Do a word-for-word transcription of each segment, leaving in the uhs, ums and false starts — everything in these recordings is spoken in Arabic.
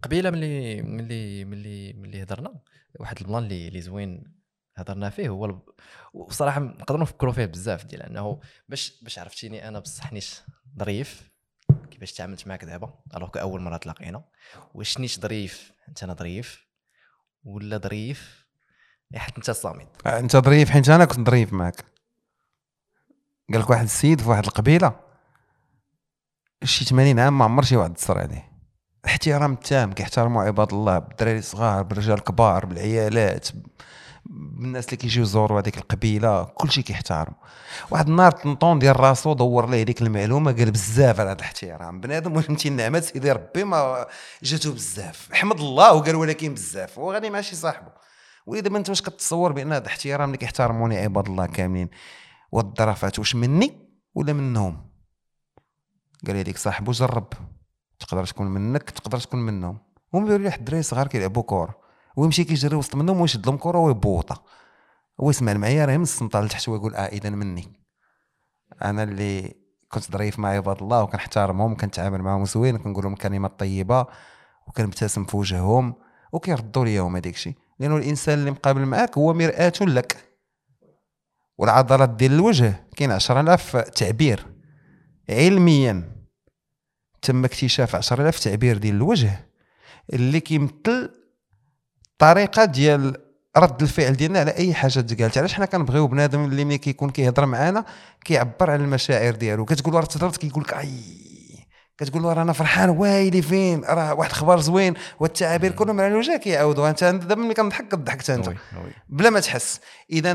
قبيله ملي ملي ملي ملي هضرنا واحد البلان اللي اللي زوين هضرنا فيه هو الب... وصراحه نقدروا نفكروا فيه بزاف ديال انه باش باش عرفتيني انا بصح نيش ظريف كيفاش تعاملت معك دابا الوغ اول مره تلاقينا واش نيش ظريف انت انا ظريف ولا ظريف حيت انت صامد. انت ظريف حيت انا كنت ظريف معك. قال لك واحد السيد في واحد القبيله شي ثمانين عام ما عمر شي واحد تصر عليه. احترام التام، كيحترموا عباد الله، بالدراري الصغار، بالرجال الكبار، بالعيالات، بالناس اللي كيجيو يزوروا هذيك القبيله، كلشي كيحترموا. واحد النهار طنطون ديال راسو دور ليه هذيك المعلومه، قال بزاف على هذا الاحترام. بنادم واش فهمتي النعمات سيدي ربي ما جاتو بزاف، حمد الله وقال ولكن بزاف، هو غادي مع شي صاحبه. ولي دابا انت واش كتصور بان هذا الاحترام اللي كيحترموني عباد الله كاملين والظرافات واش مني ولا منهم؟ قال هذيك صاحبه جرب، تقدر تكون منك تقدر تكون منهم. هم بيقولوا لي واحد الدراري صغار كيلعبوا كره ويمشي كيجري وسط منهم ويشد لهم كره ويبوطها، هو يسمع المعيار راه من السنطه لتحت ويقول اه اذا مني. انا اللي كنت ظريف مع عباد الله وكنحترمهم وكنتعامل معهم زوين وكنقول لهم كلمات طيبه وكنبتسم في وجههم وكيردوا ليهم هذاك الشيء، لانه الانسان اللي مقابل معاك هو مرآة لك. والعضلات ديال الوجه كاين عشرة آلاف تعبير علميا، تم اكتشاف عشرة آلاف تعبير ديال الوجه اللي كيمثل طريقه ديال رد الفعل ديالنا على اي حاجه تقالت. علاش حنا كنبغيو بنادم اللي ملي كيكون كيهضر معانا كيعبر على المشاعر ديالو. كتقول له راه تهضرت كيقول لك اي، كتقول له راه انا فرحان وايلي فين، راه واحد الخبر زوين، والتعابير كلهم على الوجه كيعاودوا. انت دابا ملي كنضحك كضحك حتى انت بلا ما تحس. اذا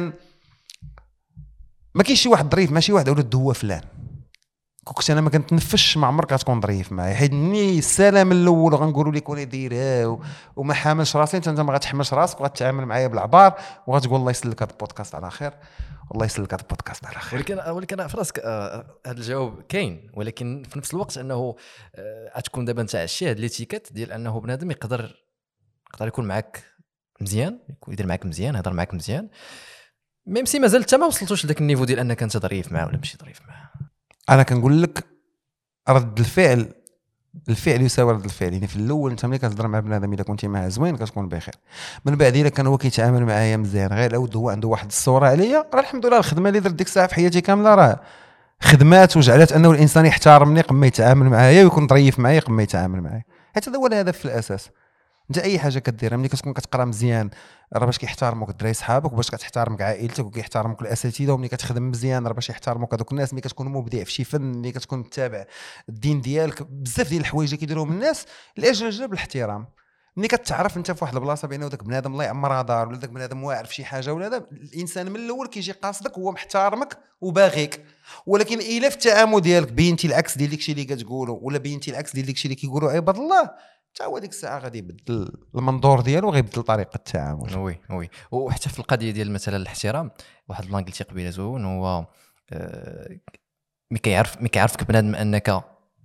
ما كاينش شي واحد ظريف ماشي واحد ولد هو فلان. كنت انا ما كنتنفسش ما عمرك غتكون ظريف معايا، حيت مني السلام الاول غنقولوا لك وانا دايره وما حاملش راسي، انت انت ما غتحملش راسك وغتعامل معايا بالعبار وغتقول الله يسلك هذا البودكاست على خير، والله يسلك هذا البودكاست على خير. ولكن ولكن في راسك هذا الجواب كاين، ولكن في نفس الوقت انه غتكون دابا انت عشي هذا ليتيكيت ديال انه بنادم يقدر يقدر يكون معك مزيان، يدير معك مزيان، يهضر معك مزيان، ميم سي مازال حتى ما وصلتوش لذاك النيفو ديال انك انت ظريف معاه ولا ماشي ظريف معاه. انا كنقول لك رد الفعل، الفعل يساوي رد الفعل. يعني في الاول انت ملي كتهضر مع بنادم الا كنتي معاه زوين كتكون بخير، من بعد الا كان هو كيتعامل معايا مزيان غير عاود هو عنده واحد الصوره عليا، راه الحمد لله الخدمه اللي درت ديك الساعه في حياتي كامله راه خدمات وجعلت انه الانسان يحترمني قبل ما يتعامل معايا ويكون ظريف معايا قبل ما يتعامل معايا. حتى هذا هو الهدف في الاساس. انت اي حاجه كديرها ملي كتكون كتقرا مزيان راه باش كيحترموك الدراري صحابك، وباش كتحترمك عائلتك وكيحترموك الاساتذه، وملي كتخدم مزيان راه باش يحترموك هذوك الناس. ملي كتكون مبدع في شي فن، ملي كتكون متابع الدين ديالك، بزاف ديال الحوايج اللي كيديروهم الناس لاجل جلب الاحترام. ملي كتعرف انت في واحد البلاصه بانه داك بنادم الله يعمرها دار ولا داك بنادم واعر في شي حاجه ولا هذا، الانسان من الاول كيجي قاصدك هو محترمك وباغيك. ولكن الا في التعامل ديالك بينتي العكس ديال داكشي اللي كتقوله ولا بينتي العكس ديال داكشي اللي كيقولوا عباد الله، حتى هو ديك الساعه غادي يبدل المنظور ديالو وغيبدل طريقه التعامل. وي وي وحتى في القضيه ديال مثلا الاحترام، واحد البلان قلتي قبيله زوين هو ملي كيعرف ملي كيعرفك بنادم انك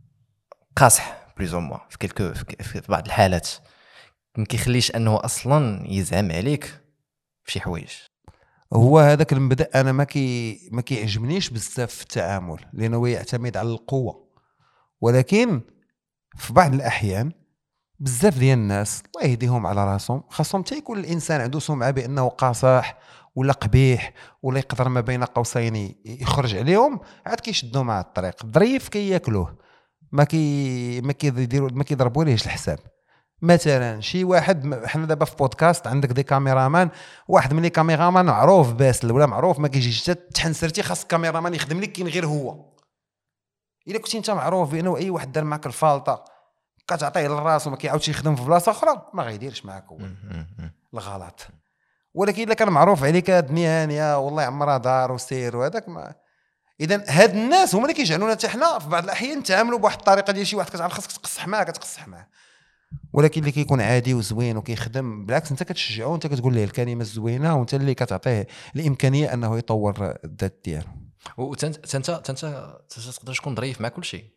قاصح بليز او موا في كلكو في بعض الحالات ما كيخليش انه اصلا يزعم عليك في شي حوايج. هو هذاك المبدا انا ما كي ما كيعجبنيش بزاف في التعامل، لانه يعتمد على القوه. ولكن في بعض الاحيان بزاف ديال الناس الله يهديهم على راسهم خاصهم حتى يكون الانسان عنده سمعه بانه قاصح ولا قبيح ولا يقدر ما بين قوسين يخرج عليهم، عاد كيشدوا مع الطريق. الظريف كياكلوه، ما كي ما كيديروا ما كيضربوا ليهش الحساب. مثلا شي واحد، حنا دابا في بودكاست عندك دي كاميرامان، واحد من لي كاميرامان معروف باسل ولا معروف ما كيجيش حتى تحنسرتي خاص الكاميرامان يخدم لك كاين غير هو. الا كنتي انت معروف بانه اي واحد دار معك الفالطه كتعطيه للراس وما كيعاودش يخدم في بلاصه اخرى، ما غيديرش معاك هو الغلط. ولكن الا كان معروف عليك الدنيا هانيه والله عمرها دار وسير وهذاك ما... اذا هاد الناس هما اللي كيجعلونا حتى حنا في بعض الاحيان نتعاملوا بواحد الطريقه ديال شي واحد كتعرف خاصك تقصح معاه كتقصح معاه. ولكن اللي كيكون عادي وزوين وكيخدم بالعكس انت كتشجعه وانت كتقول ليه الكلمه الزوينه وانت اللي كتعطيه الامكانيه انه يطور الذات ديالو. وانت انت انت تقدر تكون ظريف مع كل شيء.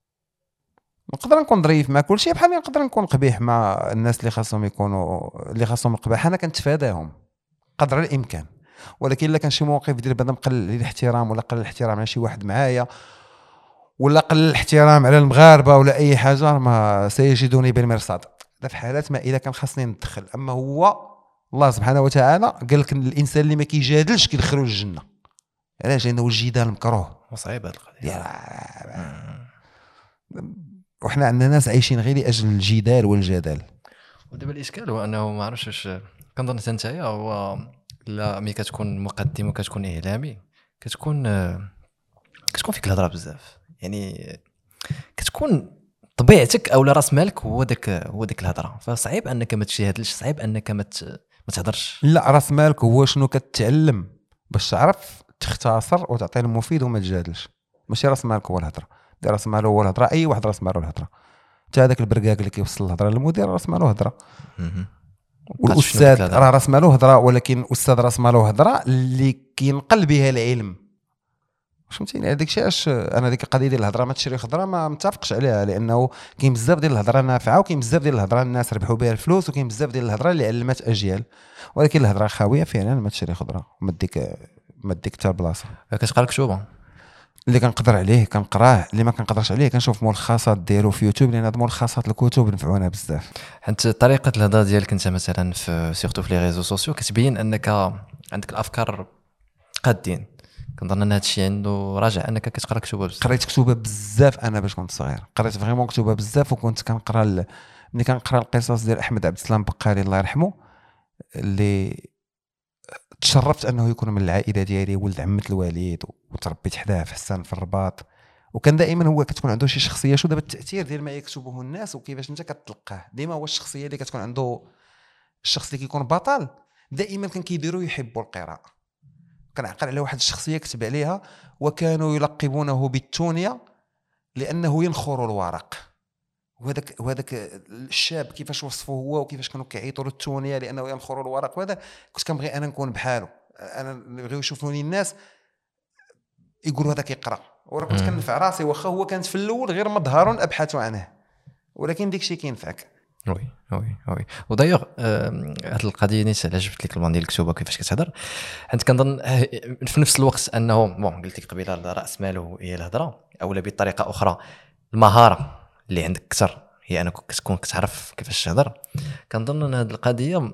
نقدر نكون ظريف مع كل شيء بحال نقدر نكون قبيح مع الناس اللي خاصهم يكونوا اللي خاصهم القباح. انا كنتفاداهم قدر الامكان. ولكن الا كان شي موقف ديال بنادم قلل الاحترام ولا قلل الاحترام على شي واحد معايا ولا قلل الاحترام على المغاربه ولا اي حاجه، ما سيجدوني بالمرصاد. هذا في حالات ما اذا كان خاصني ندخل. اما هو الله سبحانه وتعالى قال لك الانسان اللي ما كيجادلش كيدخلوا للجنه. علاش؟ لانه الجدال مكروه وصعيب هذه القضيه. وحنا عندنا ناس عايشين غير لاجل الجدال والجدال. ودابا الاشكال هو انه ما عرفتش واش كنظن حتى نتايا هو لا ملي كتكون مقدم وكتكون اعلامي كتكون كتكون فيك الهضره بزاف، يعني كتكون طبيعتك او راس مالك هو داك هو داك الهضره، فصعيب انك ما تشاهدش، صعيب انك ما ما تهضرش. لا، راس مالك هو شنو كتعلم باش تعرف تختصر وتعطي المفيد وما تجادلش. ماشي راس مالك هو الهضره، دير راس مالو هو الهضره. اي واحد راس مالو الهضره، حتى هذاك البرقاق اللي كيوصل الهضره للمدير راس مالو هضره. والاستاذ راه راس مالو هضره، ولكن الاستاذ راس مالو هضره اللي كينقل بها العلم. فهمتيني؟ هذاك الشيء اش انا ديك القضيه ديال الهضره ما تشري خضره ما متفقش عليها، لانه كاين بزاف ديال الهضره نافعه وكاين بزاف ديال الهضره الناس ربحوا بها الفلوس وكاين بزاف ديال الهضره اللي علمت اجيال، ولكن الهضره خاويه فعلا ما تشري خضره ما ديك ما ديك حتى بلاصه. كتقرا كتوبه اللي كنقدر عليه كنقراه، اللي ما كنقدرش عليه كنشوف ملخصات ديالو في يوتيوب، لان هاد ملخصات الكتب نفعونا بزاف. حيت طريقه الهضره ديالك انت مثلا في سيرتو في لي ريزو سوسيو كتبين انك عندك الافكار قادين. كنظن ان هذا الشيء عنده راجع انك كتقرا كتوبه بزاف. قريت كتوبه بزاف انا باش كنت صغير، قريت فريمون كتوبه بزاف، وكنت كنقرا ال... ملي كنقرا القصص ديال احمد عبد السلام بقالي الله يرحمه، اللي تشرفت انه يكون من العائله ديالي، ولد عمه الوالد وتربيت حداه في حسان في الرباط. وكان دائما هو كتكون عنده شي شخصيه. شو دابا التاثير ديال ما يكتبه الناس وكيفاش انت كتلقاه، ديما هو الشخصيه اللي كتكون عنده الشخص اللي كيكون بطل دائما كان كيديروا يحبوا القراءه. كنعقل على واحد الشخصيه كتب عليها وكانوا يلقبونه بالتونيه لانه ينخر الورق. وهذاك وهذاك الشاب كيفاش وصفه هو وكيفاش كانوا كيعيطوا له التونيه لانه ينخر الورق. وهذا كنت كنبغي انا نكون بحاله، انا بغيو يشوفوني الناس يقولوا هذا كيقرا، وراه كنت كنفع راسي واخا هو كانت في الاول غير مظهر ابحث عنه، ولكن ديك الشيء كينفعك. وي وي وي ودايوغ هاد القضيه نيت عجبت لك البان ديال الكتوبه كيفاش كتهضر، حيت كنظن في نفس الوقت انه بون قلت لك قبيله راس ماله هي الهضره، اولا بطريقه اخرى المهاره اللي عندك اكثر هي انك كتكون كتعرف كيفاش تهضر. كنظن ان هاد القضيه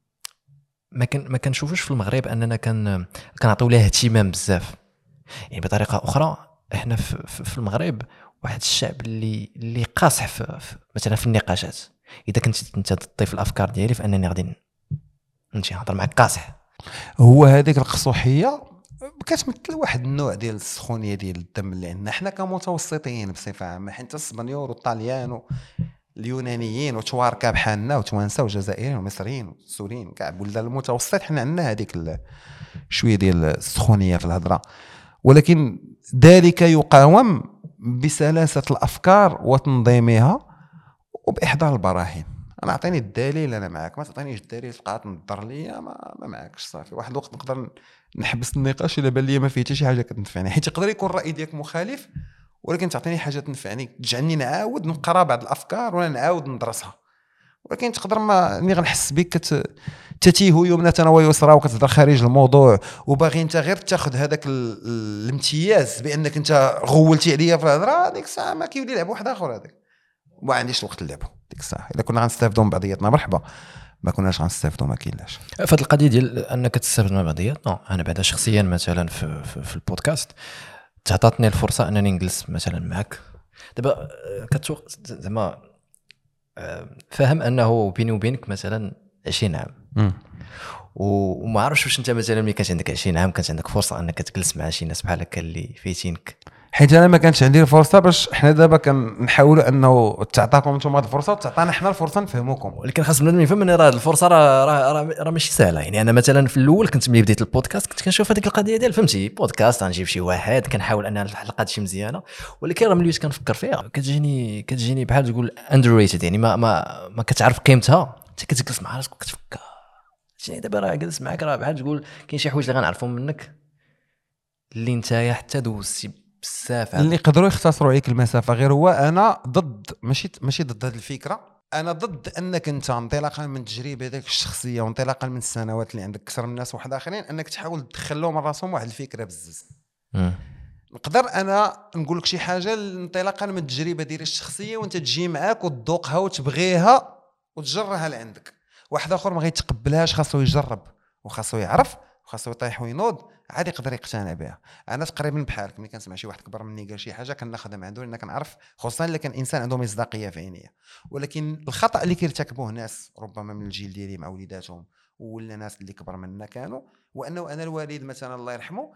ما كان ما كنشوفوش في المغرب اننا كان كنعطيو لها اهتمام بزاف. يعني بطريقه اخرى احنا في, في المغرب واحد الشعب اللي اللي قاصح في, في مثلا في النقاشات. اذا كنت انت تضيف الافكار ديالي فانني غادي نمشي نهضر معك قاصح. هو هذيك القصوحيه كتمثل واحد النوع ديال السخونيه ديال الدم اللي عندنا حنا كمتوسطيين بصفه عامه، حيت الاسبانيول والطاليان واليونانيين وتواركه بحالنا وتوانسه وجزائريين ومصريين والسوريين كاع بلدان المتوسط حنا عندنا هذيك شويه ديال السخونيه في الهضره، ولكن ذلك يقاوم بسلاسه الافكار وتنظيمها وباحضار البراهين. انا اعطيني الدليل انا معك، ما تعطينيش الدليل تبقى تنظر ليا ما, ما معكش صافي. واحد الوقت نقدر نحبس النقاش الا بان لي ما فيه حتى شي حاجه كتنفعني، حيت يقدر يكون الراي ديالك مخالف ولكن تعطيني حاجه تنفعني تجعلني نعاود نقرا بعض الافكار ولا نعاود ندرسها. ولكن تقدر ما ملي غنحس بك تتيه يمنى ويسرى وكتهضر خارج الموضوع وباغي انت غير تاخذ هذاك الامتياز بانك انت غولتي عليا في الهضره، ديك الساعه ما كيولي يلعب واحد اخر. هذاك ما عنديش الوقت نلعبوا ديك الساعه. الا كنا غنستافدوا من بعضياتنا مرحبا، ما كناش غنستافدوا ما كاينلاش. فهاد القضيه ديال انك تستافد من بعضياتنا، انا بعدا شخصيا مثلا في, في, في البودكاست تعطاتني الفرصه انني نجلس مثلا معك دابا كتوق زعما فاهم انه بيني وبينك مثلا عشرين عام م. وما عرفتش واش انت مثلا ملي كانت عندك عشرين عام كانت عندك فرصه انك تجلس مع شي ناس بحال هكا اللي فايتينك، حيت انا ما كانش عندي الفرصه. باش حنا دابا كنحاولوا انه تعطاكم نتوما الفرصه وتعطانا حنا الفرصه نفهموكم، ولكن خاص بنادم يفهم ان راه الفرصه راه راه راه ماشي سهله. يعني انا مثلا في الاول كنت ملي بديت البودكاست كنت كنشوف هذيك القضيه ديال فهمتي بودكاست غنجيب شي واحد كنحاول ان الحلقه تمشي مزيانه، ولكن راه ملي كنفكر فيها كتجيني كتجيني بحال تقول اندرريتد، يعني ما ما ما كتعرف قيمتها. انت كتجلس مع راسك وكتفكر شنو دابا راه جالس معاك راه بحال تقول كاين شي حوايج اللي غنعرفهم منك اللي نتايا حتى دوزتي بزاف اللي يقدروا يختصروا عليك المسافه. غير هو انا ضد ماشي ماشي ضد هذه الفكره، انا ضد انك انت انطلاقا من تجربه ديك الشخصيه وانطلاقا من السنوات اللي عندك اكثر من الناس واحد اخرين انك تحاول تدخل لهم من راسهم واحد الفكره بزز. نقدر انا نقول لك شي حاجه انطلاقا من التجربه ديال الشخصيه وانت تجي معاك وتذوقها وتبغيها وتجرها لعندك. واحد اخر ما غيتقبلهاش، خاصو يجرب وخاصو يعرف وخاصو يطيح وينوض، عادي يقدر يقتنع بها. انا تقريبا بحالك، ملي كنسمع شي واحد كبر مني قال شي حاجه كناخذها من عنده، لان كنعرف خصوصا الا كان انسان عنده مصداقيه في عينيا. ولكن الخطا اللي كيرتكبوه ناس ربما من الجيل ديالي مع وليداتهم ولا ناس اللي كبر منا كانوا، وانه انا الوالد مثلا الله يرحمه،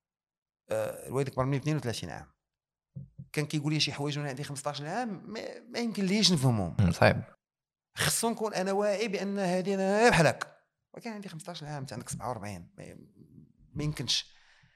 آه الوالد كبر مني اثنين وثلاثين عام، كان كيقول لي شي حوايج وانا عندي خمسطاش عام ما, ما يمكن ليش نفهمهم. صعيب. خصو نكون انا واعي بان هذه انا بحال هكا، وكان عندي خمسطاش عام، انت عندك سبعة وأربعين، ما يمكنش.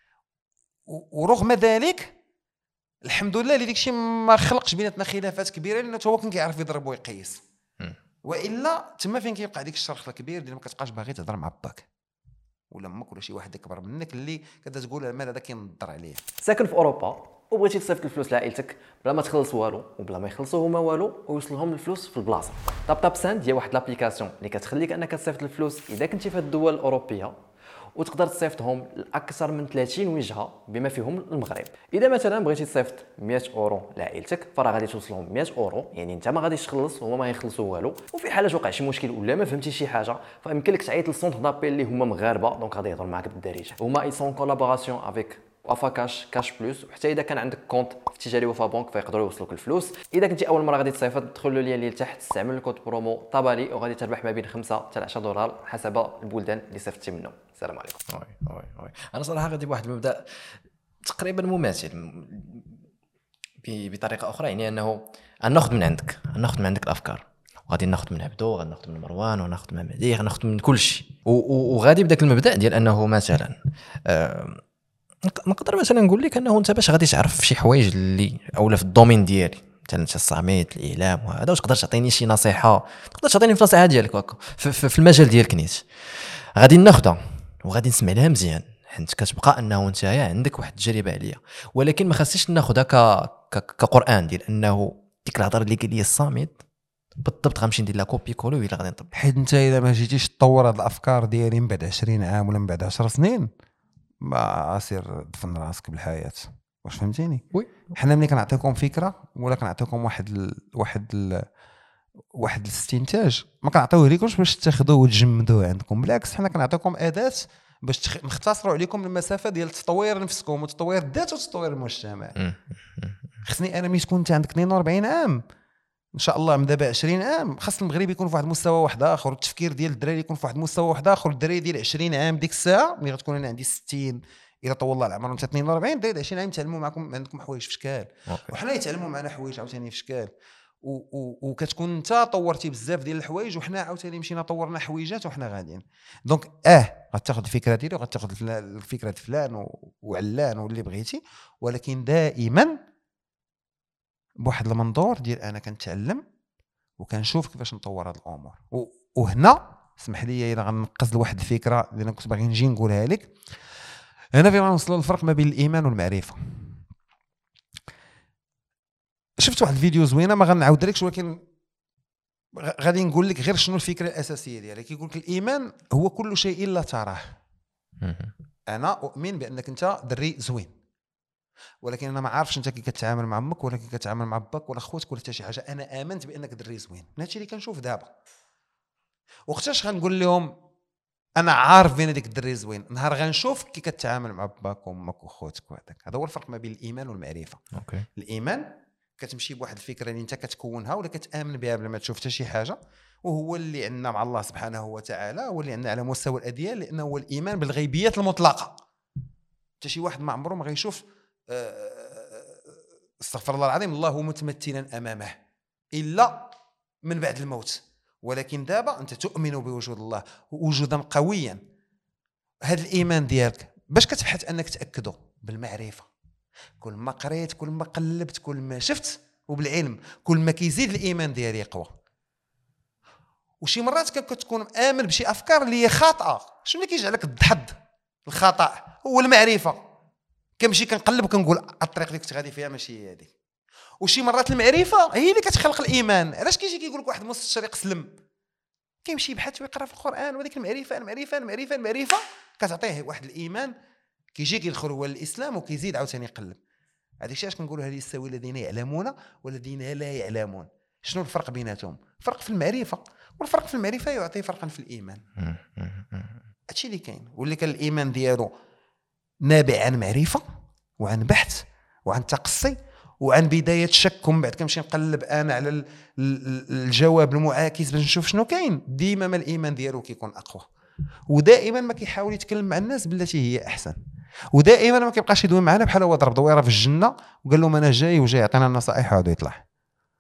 ورغم ذلك الحمد لله اللي داكشي ما خلقش بيناتنا خلافات كبيره، لانه هو كان كيعرف يضرب ويقيس. والا تما فين كيبقى ديك الشرخ الكبير ديال ما كتبقاش باغي تهضر مع باك ولا امك ولا شي واحد اكبر منك اللي كدا تقول مال هذا كينضر عليه. ساكن في اوروبا وبغيتي تصيفط الفلوس لعائلتك بلا ما تخلص والو وبلا ما يخلصوا هما والو ويوصلهم الفلوس في البلاصه. طاب طاب ساند هي واحد لابليكاسيون اللي كتخليك انك تصيفط الفلوس اذا كنتي في الدول الاوروبيه، وتقدر تصيفطهم لاكثر من ثلاثين وجهه بما فيهم المغرب. اذا مثلا بغيتي تصيفط مئة اورو لعائلتك فراه غادي توصلهم مئة اورو، يعني انت ما غاديش تخلص وهما ما يخلصوا والو. وفي حاله وقع شي مشكل ولا ما فهمتي شي حاجه فيمكن لك تعيط للسونتر دابيل اللي هما مغاربه، دونك غادي يهضروا معاك بالدارجه. هما اي سون كولابوراسيون افيك وفا كاش كاش بلس، وحتى اذا كان عندك كونت في تجاري وفا بنك فيقدروا يوصلوك الفلوس. اذا كنتي اول مره غادي تصيفط دخل له اللي لتحت، استعمل الكود برومو طبالي وغادي تربح ما بين خمسة حتى عشرة دولار حسب البلدان اللي صيفطتي منهم. السلام عليكم. وي وي وي انا صراحه غادي بواحد المبدا تقريبا مماثل بطريقه اخرى، يعني انه ناخذ من عندك ناخذ من عندك الافكار، وغادي ناخذ من عبدو، غادي ناخذ من مروان، وناخذ من مهدي، غناخذ من كل شيء. وغادي بداك المبدا ديال انه مثلا أه نقدر مثلا نقول لك انه انت باش غادي تعرف شي حوايج اللي اولا في الدومين ديالي مثلا الصامت الاعلام وهذا، واش تقدر تعطيني شي نصيحه، تقدر تعطيني في النصيحه ديالك هكا في, في المجال ديالك نيت، غادي ناخذها وغادي نسمع لها مزيان، حيت كتبقى انه انت عندك واحد التجربه عليا. ولكن ما خاصنيش ناخذها ك كقران ديال انه ديك الهضره اللي قال لي الصامت بالضبط غنمشي ندير لها كوبي كولو ولا غادي نطبق. حيت انت اذا ما جيتيش تطور هاد الافكار ديالي من بعد عشرين عام ولا من بعد عشر سنين ما سير دفن راسك بالحياه. واش فهمتيني؟ وي حنا ملي كنعطيكم فكره ولا كنعطيكم واحد ال... واحد ال... واحد الاستنتاج ما كنعطيوه لكمش باش تاخذوه وتجمدوه عندكم، بالعكس حنا كنعطيكم اداه باش تخ... نختصروا عليكم المسافه ديال تطوير نفسكم وتطوير الذات وتطوير المجتمع. خصني انا ملي تكون انت عندك اثنين وأربعين عام ان شاء الله من دابا عشرين عام، خاص المغرب يكون في واحد المستوى واحد اخر، والتفكير ديال الدراري يكون في واحد المستوى واحد اخر. الدراري ديال عشرين عام ديك الساعه ملي غتكون انا عندي ستين الى طول الله العمر وانت اثنين وأربعين، الدراري عشرين عام يتعلموا معكم عندكم حوايج في شكال، وحنا يتعلموا معنا حوايج عاوتاني في شكال، وكتكون انت طورتي بزاف ديال الحوايج وحنا عاوتاني مشينا طورنا حويجات وحنا غاديين. دونك اه غتاخذ الفكره ديالي وغتاخذ الفكره فلان وعلان واللي بغيتي، ولكن دائما بواحد المنظور ديال انا كنتعلم وكنشوف كيفاش نطور هاد الامور. وهنا اسمح لي الا غنقص لواحد الفكره اللي انا كنت باغي نجي نقولها لك. هنا فين غنوصلوا للفرق ما بين الايمان والمعرفه. شفت واحد الفيديو زوينه ما غنعاودلكش، ولكن غادي نقول لك غير شنو الفكره الاساسيه ديالها. كيقول لك الايمان هو كل شيء لا تراه. انا اؤمن بانك انت دري زوين، ولكن انا ما عارفش انت كي كتعامل مع امك ولا كي كتعامل مع باك ولا خوتك ولا حتى شي حاجه. انا امنت بانك دري زوين، هادشي اللي كنشوف دابا. وقتاش غنقول لهم انا عارف بين هذيك الدري زوين؟ نهار غنشوف كي كتعامل مع باك وامك وخوتك وهذاك. هذا هو الفرق ما بين الايمان والمعرفه. اوكي. الايمان كتمشي بواحد الفكره اللي انت كتكونها ولا كتامن بها بلا ما تشوف حتى شي حاجه، وهو اللي عندنا مع الله سبحانه وتعالى، هو اللي عندنا على مستوى الاديان، لانه هو الايمان بالغيبيات المطلقه. حتى شي واحد ما عمره ما غيشوف استغفر الله العظيم الله متمثلا امامه الا من بعد الموت. ولكن دابا انت تؤمن بوجود الله وجودا قويا. هذا الايمان ديالك باش كتبحث انك تاكده؟ بالمعرفه. كل ما قريت كل ما قلبت كل ما شفت، وبالعلم كل ما كيزيد الايمان ديالي يقوى. وشي مرات كتكون امن بشي افكار اللي هي خاطئه. شنو اللي كيجعلك تضحد؟ الخطا هو المعرفه. كنمشي كنقلب وكنقول الطريق اللي كنت غادي فيها ماشي هي هذه. وشي مرات المعرفه هي اللي كتخلق الايمان. علاش كيجي كيقول لك واحد مستشرق سلم كيمشي يبحث ويقرا في القران، وهذيك المعرفه المعرفه المعرفه المعرفه كتعطيه واحد الايمان، كيجي كيدخل هو الاسلام وكيزيد عاوتاني يقلب. هذاك الشيء اش كنقولوا هل يستوي الذين يعلمون والذين لا يعلمون؟ شنو الفرق بيناتهم؟ فرق في المعرفه. والفرق في المعرفه يعطي فرقا في الايمان. هادشي اللي كاين. واللي كان الايمان ديالو نابع عن معرفه وعن بحث وعن تقصي وعن بدايه شك، ومن بعد كنمشي نقلب انا على الجواب المعاكس باش نشوف شنو كاين، ديما ما الايمان ديالو كيكون اقوى، ودائما ما كيحاول يتكلم مع الناس بالتي هي احسن، ودائما ما كيبقاش يدوي معنا بحال هو ضرب دويره في الجنه وقال لهم انا جاي وجاي يعطينا النصائح وعاد يطلع.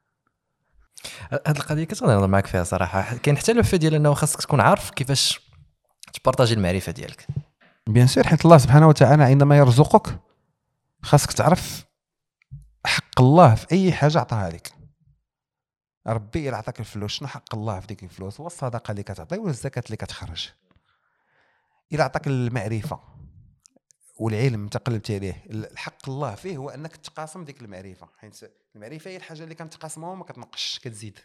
هاد القضيه كتقدر نهضر معاك فيها صراحه. كاين حتى الوفه ديال انه خاصك تكون عارف كيفاش تبارطاجي المعرفه ديالك. بيان سور، حيت الله سبحانه وتعالى عندما يرزقك خاصك تعرف حق الله في اي حاجه عطاها لك. ربي الا عطاك الفلوس شنو حق الله في ديك الفلوس؟ هو الصدقه اللي كتعطي ولا الزكاه اللي كتخرج. الا عطاك المعرفه والعلم انت قلبت عليه، الحق الله فيه هو انك تقاسم ديك المعرفه، حيت المعرفه هي الحاجه اللي كنتقاسمها وما كتنقصش كتزيد.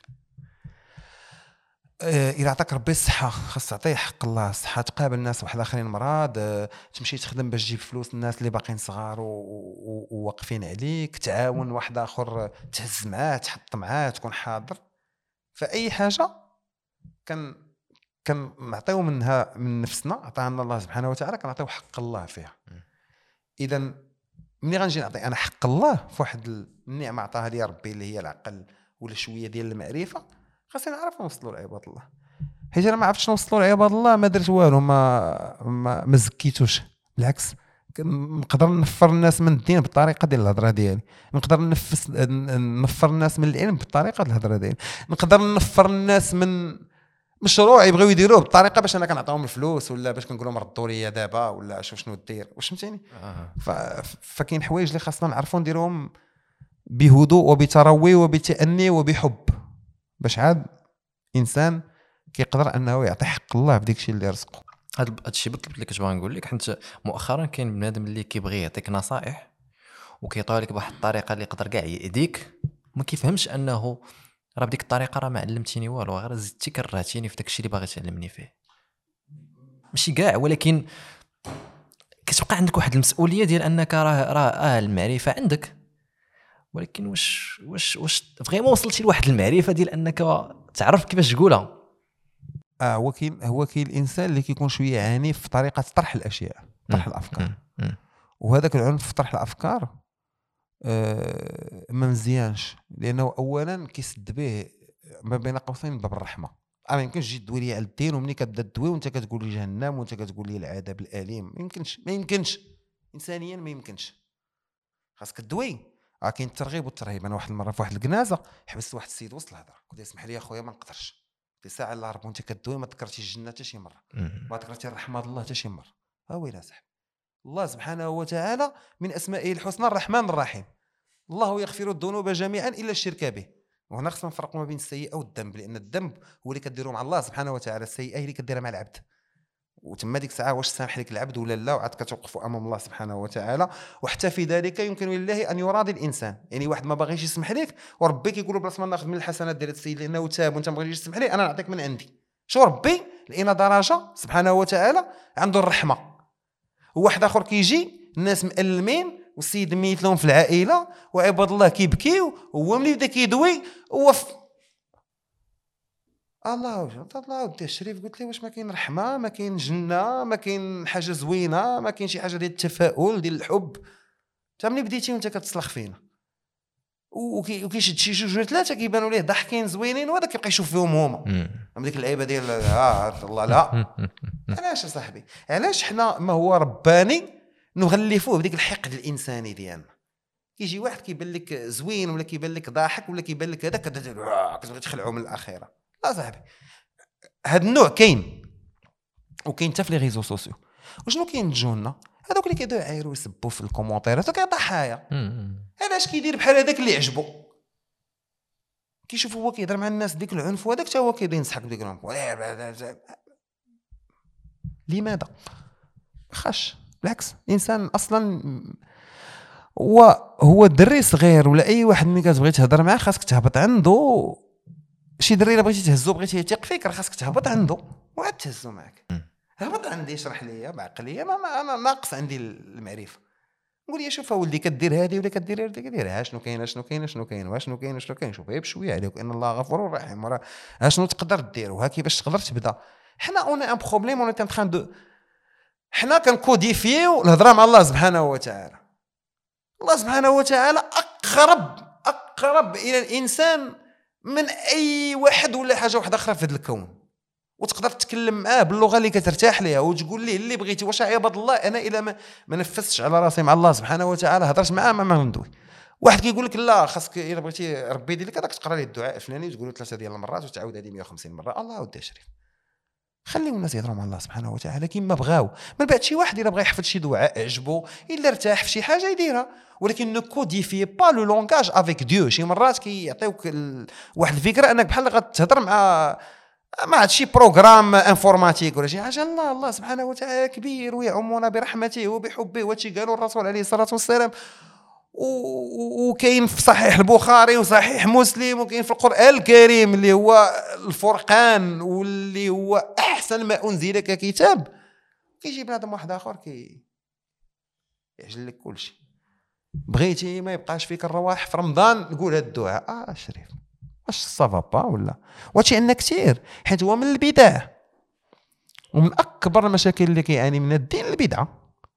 إلا عطاك ربي الصحة خاص تعطيه حق الله الصحة، تقابل الناس واحد اخرين مرض، تمشي تخدم باش تجيب فلوس الناس اللي باقيين صغار وواقفين عليك، تعاون واحد اخر تهز معاه تحط معاه تكون حاضر. فاي حاجه كان كان نعطيو منها من نفسنا عطانا الله سبحانه وتعالى، كنعطيو حق الله فيها. اذا ملي غنجي نعطي انا حق الله في واحد النعمه عطاها لي ربي اللي هي العقل ولا شويه ديال المعرفه، خاصني نعرف نوصلوا لعباد الله. حيت انا ما عرفتش نوصلوا لعباد الله ما درت والو، ما ما, ما زكيتوش، بالعكس نقدر نفر الناس من الدين بالطريقه ديال الهضره ديالي، نقدر نفس نفر الناس من العلم بالطريقه ديال الهضره ديالي، نقدر نفر الناس من مشروع يبغيو يديروه بالطريقه باش انا كنعطيهم الفلوس ولا باش كنقول لهم ردوا لي دابا ولا شوف شنو دير، واش فهمتيني؟ آه. فكاين حوايج اللي خاصنا نعرفوا نديروهم بهدوء وبتروي وبتأني وبحب باش عاد انسان كيقدر انه يعطي حق الله في داك الشيء اللي رزقه. هذا الشيء بالضبط اللي كنت باغي نقول لك، حيت مؤخرا كاين بنادم اللي كيبغي يعطيك نصائح وكيعطيها لك بواحد الطريقه اللي يقدر كاع يأذيك، ما كيفهمش انه راه بديك الطريقه راه ما علمتيني والو، غير زدتي كرهتيني في داك الشيء اللي باغي تعلمني فيه. ماشي كاع، ولكن كتبقى عندك واحد المسؤوليه ديال انك راه راه اه المعرفه عندك، ولكن واش واش واش فريمون وصلتي لواحد المعرفه ديال انك تعرف كيفاش تقولها. اه هو كاين هو كاين الانسان اللي كيكون شويه عنيف في طريقه طرح الاشياء، طرح الافكار، وهذاك العنف في طرح الافكار آه ما مزيانش، لانه اولا كيسد به ما بين قوسين باب الرحمه. ما يمكنش تجي تدوي لي على الدين ومني كتبدا تدوي وانت كتقول لي جهنم وانت كتقول لي العذاب الاليم، ما يمكنش ما يمكنش انسانيا ما يمكنش. خاصك تدوي. راه كاين الترغيب والترهيب. انا واحد المره في واحد الكنازه حبست واحد السيد وسط الهضره، قلت له اسمح لي اخويا ما نقدرش، قلت ساعه الله رب وانت كدوي ما ذكرتيش الجنه حتى شي مره، ما ذكرتي الرحمه الله حتى شي مره. ها ويلا صاحبي، الله سبحانه وتعالى من اسمائه الحسنى الرحمن الرحيم، الله يغفر الذنوب جميعا الا الشرك به. وهنا خصنا نفرقوا ما بين السيئه والذنب، لان الذنب هو اللي كديروا مع الله سبحانه وتعالى، السيئه هي اللي كديرها مع العبد. وتما ديك الساعه واش سامح لك العبد ولا لا، وعاد كتوقفوا امام الله سبحانه وتعالى. وحتى في ذلك يمكن لله ان يراضي الانسان، يعني واحد ما باغيش يسمح لك وربي كيقول له بلاص ما ناخذ من الحسنات ديال السيد لانه تاب وانت ما بغيتيش تسمح لي انا نعطيك من عندي. شو ربي لان درجه سبحانه وتعالى عنده الرحمه. وواحد اخر كيجي الناس مألمين والسيد ميت لهم في العائله وعباد الله كيبكيو، وهو ملي بدا كيدوي هو ف... الله وجه الله ودي الشريف قلت لي واش ما كاين رحمه، ما كاين جنه، ما كاين حاجه زوينه، ما كاين شي حاجه ديال التفاؤل ديال الحب. انت ملي بديتي وانت كتصلخ فينا وكيشد شي جوج ثلاثه كيبانوا ليه ضحكين زوينين وهذا كيبقى يشوف فيهم هما من ديك اللعيبه ديال اه الله لا. علاش صاحبي علاش حنا ما هو رباني نغلفوه بديك الحقد الانساني ديالنا؟ كيجي واحد كيبان لك زوين ولا كيبان لك ضاحك ولا كيبان لك هذا كتبغي تخلعو من الاخره. لا صاحبي هاد النوع كاين، وكاين حتى في لي ريزو سوسيو. وشنو كينتجو لنا هذوك اللي كيدويو يعايروا ويسبوا في الكومونتيرات وكيضحايا. علاش كيدير بحال هذاك اللي عجبو؟ كيشوف هو كيهضر مع الناس ديك العنف وهذاك حتى هو كيبدا ينسحق بديك العنف. لماذا؟ خاش بالعكس الانسان اصلا وهو الدري صغير ولا اي واحد ملي كتبغي تهضر معاه خاصك تهبط عنده. شي دري الا بغيتي تهزو بغيتي يثيق فيك راه خاصك تهبط عنده وعاد تهزو معاك. هبط عندي اشرح لي بعقليه ما انا ناقص عندي المعرفه. نقول يا شوف اولدي كدير هذه ولا كدير هذه كديرها شنو كاين شنو كاين شنو كاين وشنو كاين شنو كاين شوف بشويه عليك ان الله غفور رحيم راه شنو تقدر دير وها كيفاش تقدر تبدا. حنا اون ان بروبليم اون تي ان تران دو حنا كنكوديفيو الهضره مع الله سبحانه وتعالى. الله سبحانه وتعالى اقرب اقرب الى الانسان من اي واحد ولا حاجه واحده اخرى في هذا الكون، وتقدر تتكلم معاه باللغه اللي كترتاح ليها وتقول ليه اللي بغيتي. واش عباد الله انا الا ما, ما نفذتش على راسي مع الله سبحانه وتعالى هضرت معاه ما غندوي. واحد كيقول لك لا خاصك الا بغيتي ربي يدير لك هذاك تقرا ليه الدعاء الفلاني وتقول له ثلاثه ديال المرات وتعاود هذه مية وخمسين مره. الله ودي شريف خليو الناس يهضروا مع الله سبحانه وتعالى كيما بغاو. من بعد شي واحد الا بغى يحفظ شي دعاء عجبو الا ارتاح في شي حاجه يديرها، ولكن نو كوديفي با لو لونغاج افيك ديو. شي مرات كيعطيوك ال... واحد الفكره انك بحال غتهضر مع مع شي بروغرام انفورماتيك ولا شي حاجه. الله الله سبحانه وتعالى كبير ويعمنا برحمته وبحبه، وهادشي قالوا الرسول عليه الصلاه والسلام، وكاين في صحيح البخاري وصحيح مسلم وكاين في القرآن الكريم اللي هو الفرقان واللي هو أحسن ما أنزل ككتاب. كيجي بنادم واحد آخر كي يعجل لك كل شيء. بغيتي ما يبقاش فيك الرواح في رمضان نقول هاد الدعاء اه شريف واش صافا با ولا واتشي عندنا كثير، حيت هو من البدع ومن أكبر المشاكل اللي كيعاني من الدين البدعة.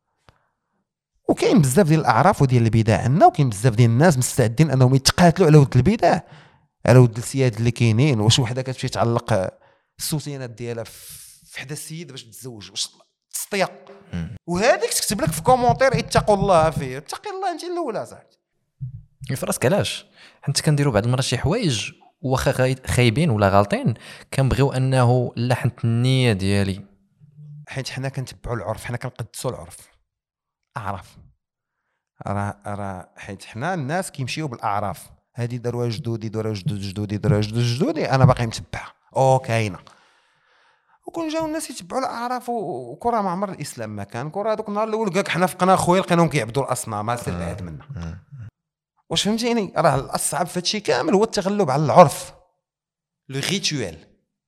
وكاين بزاف ديال الاعراف وديال البدع عندنا، وكاين بزاف ديال الناس مستعدين انهم يتقاتلوا على ود البدع على ود السياد اللي كاينين. واش وحده كتمشي تعلق السوسينات ديالها في حدا السيد باش تتزوج واش تسطيق، وهذيك تكتب لك في كومونتير اتقوا الله فيه. اتقي الله انت الاولى صاحبي في راسك. علاش حنت كنديروا بعض المرات شي حوايج واخا خايبين ولا غالطين كنبغيو انه لا حنت النيه ديالي، حيت حنا كنتبعوا العرف، حنا كنقدسوا العرف. اعرف راه راه حيت حنا الناس كيمشيو بالاعراف، هذه داروها جدودي داروها جدود جدودي داروها جدود جدودي انا باقي متبعها او كاينه. وكون جاو الناس يتبعوا الاعراف وكره ما عمر الاسلام ما كان كره. هذوك النهار الاول كاع حنا فقنا خويا لقيناهم كيعبدوا الاصنام ما سير بعد منا. واش فهمتيني؟ راه الاصعب في هادشي كامل هو التغلب على العرف لو ريتوال.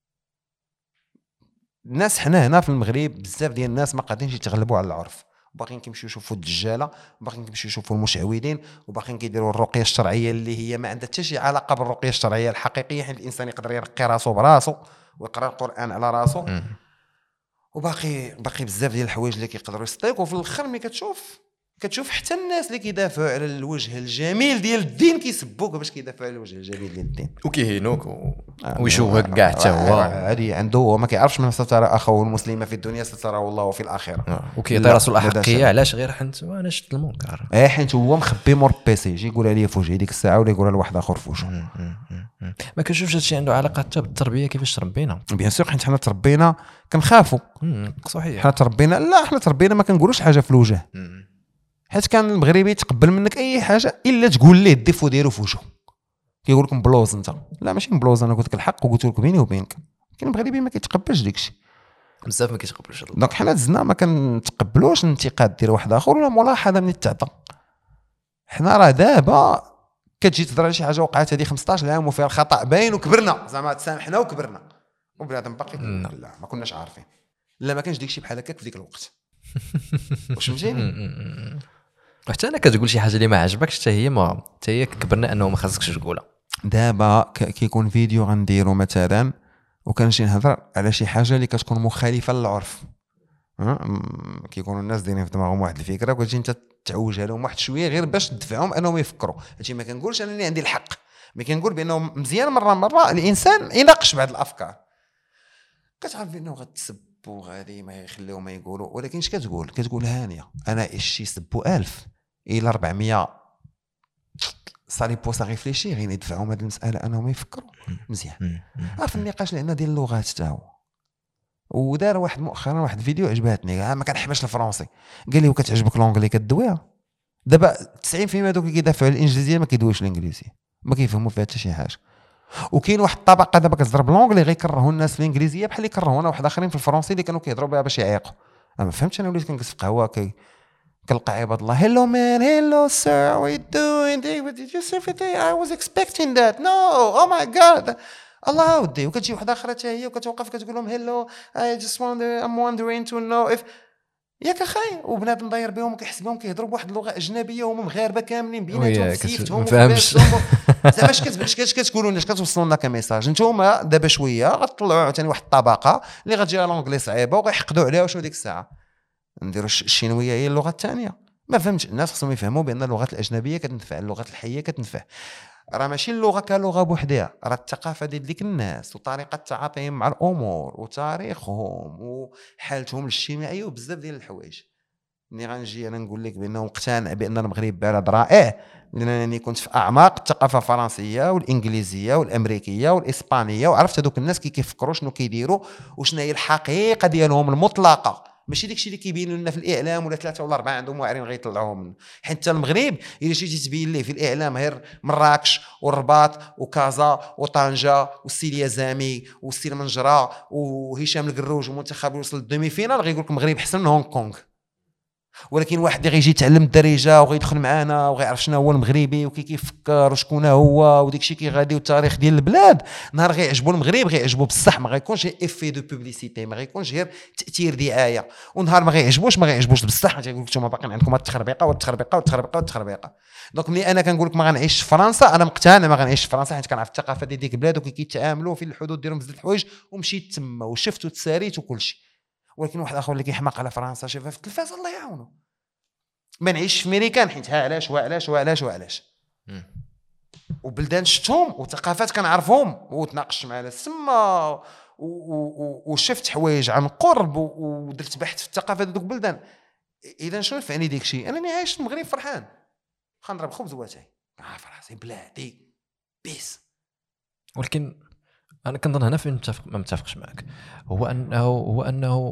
الناس حنا هنا في المغرب بزاف ديال الناس ما قادرينش يتغلبوا على العرف، باقيين كيمشيو يشوفوا الدجاله، باقيين كيمشيو يشوفوا المشعوذين، وباقيين كيديروا الرقيه الشرعيه اللي هي ما عندها حتى شي علاقه بالرقيه الشرعيه الحقيقيه، حيت الانسان يقدر يرقي راسو براسو ويقرا القران على راسو. وباقي باقي بزاف ديال الحوايج اللي كيقدروا يصدقوا. وفي الاخر ملي كتشوف كتشوف حتى الناس اللي كيدافعوا على الوجه الجميل ديال الدين كيسبوك باش كيدافعوا على الوجه الجميل ديال الدين وكيهينوك و... ويشوفك كاع حتى هو هادي عنده هو ما كيعرفش من سترى اخوه المسلم في الدنيا سترى الله في الاخره. وكيعطي راسو الاحقيه. علاش؟ غير حنت انا شفت المنكر اي حيت هو مخبي مور بيسي يجي يقولها لي في وجهي ديك الساعه ولا يقولها لواحد اخر في وجهه. ما كنشوفش هادشي عنده علاقه حتى بالتربيه كيفاش تربينا. بيان سور حيت حنا تربينا كنخافوا. صحيح حنا تربينا لا حنا تربينا ما كنقولوش حاجه في الوجه، حيت كان المغربي يتقبل منك اي حاجه الا تقول ليه الديفو ديالو في وجهه. كيقول لكم بلوز انت، لا ماشي بلوز انا قلت لك الحق وقلت لك بيني وبينك. كاين المغربي ما كيتقبلش داكشي بزاف ما كيتقبلوش. دونك حنا دزنا ما كنتقبلوش الانتقاد ديال واحد اخر ولا ملاحظه من التعطى. حنا راه دابا كتجي تهضر على شي حاجه وقعت هذه خمسطاش عام وفيها الخطا باين وكبرنا زعما تسامحنا وكبرنا، وبنادم باقي لا ما كناش عارفين لا ما كانش داكشي بحال هكاك في ديك الوقت. واش فهمتيني؟ حتى انا كتقول شي حاجه اللي ما عجبكش حتى هي ما حتى هي كبرنا انه ما خاصكش تقولها. دابا كيكون فيديو غنديرو مثلا وكنجي نهضر على شي حاجه اللي كتكون مخالفه للعرف، كيكونوا الناس دايرين في دماغهم واحد الفكره وكتجي انت تعوجها لهم واحد شويه غير باش تدفعهم انهم يفكروا. هادشي ما كنقولش انا اللي عندي الحق، مي كنقول بانه مزيان مره مره الانسان يناقش بعض الافكار. كتعرف بانه غتسب وغادي ما يخليو ما يقولوا، ولكن اش كتقول؟ كتقول هانيه انا اش يسبوا ألف الى أربعمية صالي بوسا ريفليشي غير يدفعوا هذه المساله انهم يفكروا مزيان. عارف النقاش اللي عندنا ديال اللغات حتى هو. ودار واحد مؤخرا واحد الفيديو عجباتني ما كنحبش الفرنسي، قال لي وكتعجبك لونجلي كدويها؟ دابا تسعين بالمية دوك اللي كيدافعوا على الانجليزيه ما كيدويوش الانجليزيه، ما كيفهموا فيها حتى شي حاجه. وكاين واحد الطبقه دابا كتهضر بالونجلي غيكرهوا الناس في الانجليزيه بحال اللي كرهونا واحد اخرين في الفرنسي اللي كانوا كيهضروا بها باش يعيقوا. انا ما فهمتش، انا وليت كنجلس في قهوه كي كنلقى عباد الله هيلو مان هيلو سير how are you doing did you see everything I was expecting that no oh my god الله ودي. وكتجي واحده اخرى حتى هي وكتوقف كتقول لهم هيلو I just wonder I'm wondering to know if ياك اخاي وبنادم داير بهم كيحس بهم كيهضروا بواحد اللغه اجنبيه وهما مغاربه كاملين بيناتهم ويا بسيفتهم كتفهمش. زعما اش كت- اش كت- كتقولوا لنا اش كتوصلوا لنا كميساج نتوما دابا شويه غتطلعوا عاوتاني واحد الطبقه اللي غتجيها لونجلي صعيبه وغيحقدوا عليها وشنو ديك الساعه نديروا الش- الشينويه هي اللغه الثانيه ما فهمتش الناس خصهم يفهموا بان اللغات الاجنبيه كتنفع اللغات الحيه كتنفع راه ماشي اللغه كلغه بوحدها راه الثقافه ديال ديك الناس وطريقه تعاطيهم مع الامور وتاريخهم وحالتهم الاجتماعيه وبزاف ديال الحوايج ملي غنجي انا نقول لك بانه مقتنع بان المغرب بلد رائع لانني كنت في اعماق الثقافه الفرنسيه والانجليزيه والامريكيه والاسبانيه وعرفت هذوك الناس كي كيفكروا شنو كيديروا وشنو هي الحقيقه ديالهم المطلقه ماشي داكشي اللي كيبينوا لنا في الاعلام ولا ثلاثه ولا اربعه عندهم واعرين غيطلعوهم منه حتى المغرب الا جيتي تبين ليه في الاعلام غير مراكش والرباط وكازا وطنجه والسيليا زامي والسيلمنجره وهشام القروج ومنتخب يوصل للدومي فينال غيقول لك المغرب احسن من هونغ كونغ ولكن واحد اللي غيجي يتعلم الدارجه وغيدخل معانا وغيعرف شنو هو المغربي وكي كيفكر وشكون هو وديك الشيء كي غادي والتاريخ ديال البلاد نهار غيعجبو المغرب غيعجبو بصح ما غيكونش افي دو بوبليسيتي ما غيكونش غير تاثير دعايه ونهار ما غيعجبوش ما غيعجبوش بصح غيقول لك نتوما باقيين عندكم التخربيقه والتخربيقه والتخربيقه والتخربيقه دونك ملي انا كنقول لك ما غنعيش في فرنسا انا مقتنع ما غنعيش في فرنسا حيت كنعرف الثقافه ديال ديك البلاد وكي كيتعاملوا في الحدود ديالهم بزاف الحوايج ومشيت تما وشفت وتساريت وكل شيء ولكن واحد اخر اللي كيحماق على فرنسا شافها في التلفاز الله يعاونه ما نعيش في ميريكان حيت ها علاش وعلاش وعلاش وعلاش وبلدان شفتهم وثقافات كنعرفهم وتناقشت مع ناس تما وشفت حوايج عن قرب ودرت بحث في الثقافه ديال دوك البلدان اذا شنو ينفعني ديك الشيء انني عايش في المغرب فرحان خنضرب خبز واتاي عارف راسي بلادي بيس ولكن انا كنظن هنا فين متفق ما متفقش معك هو انه هو انه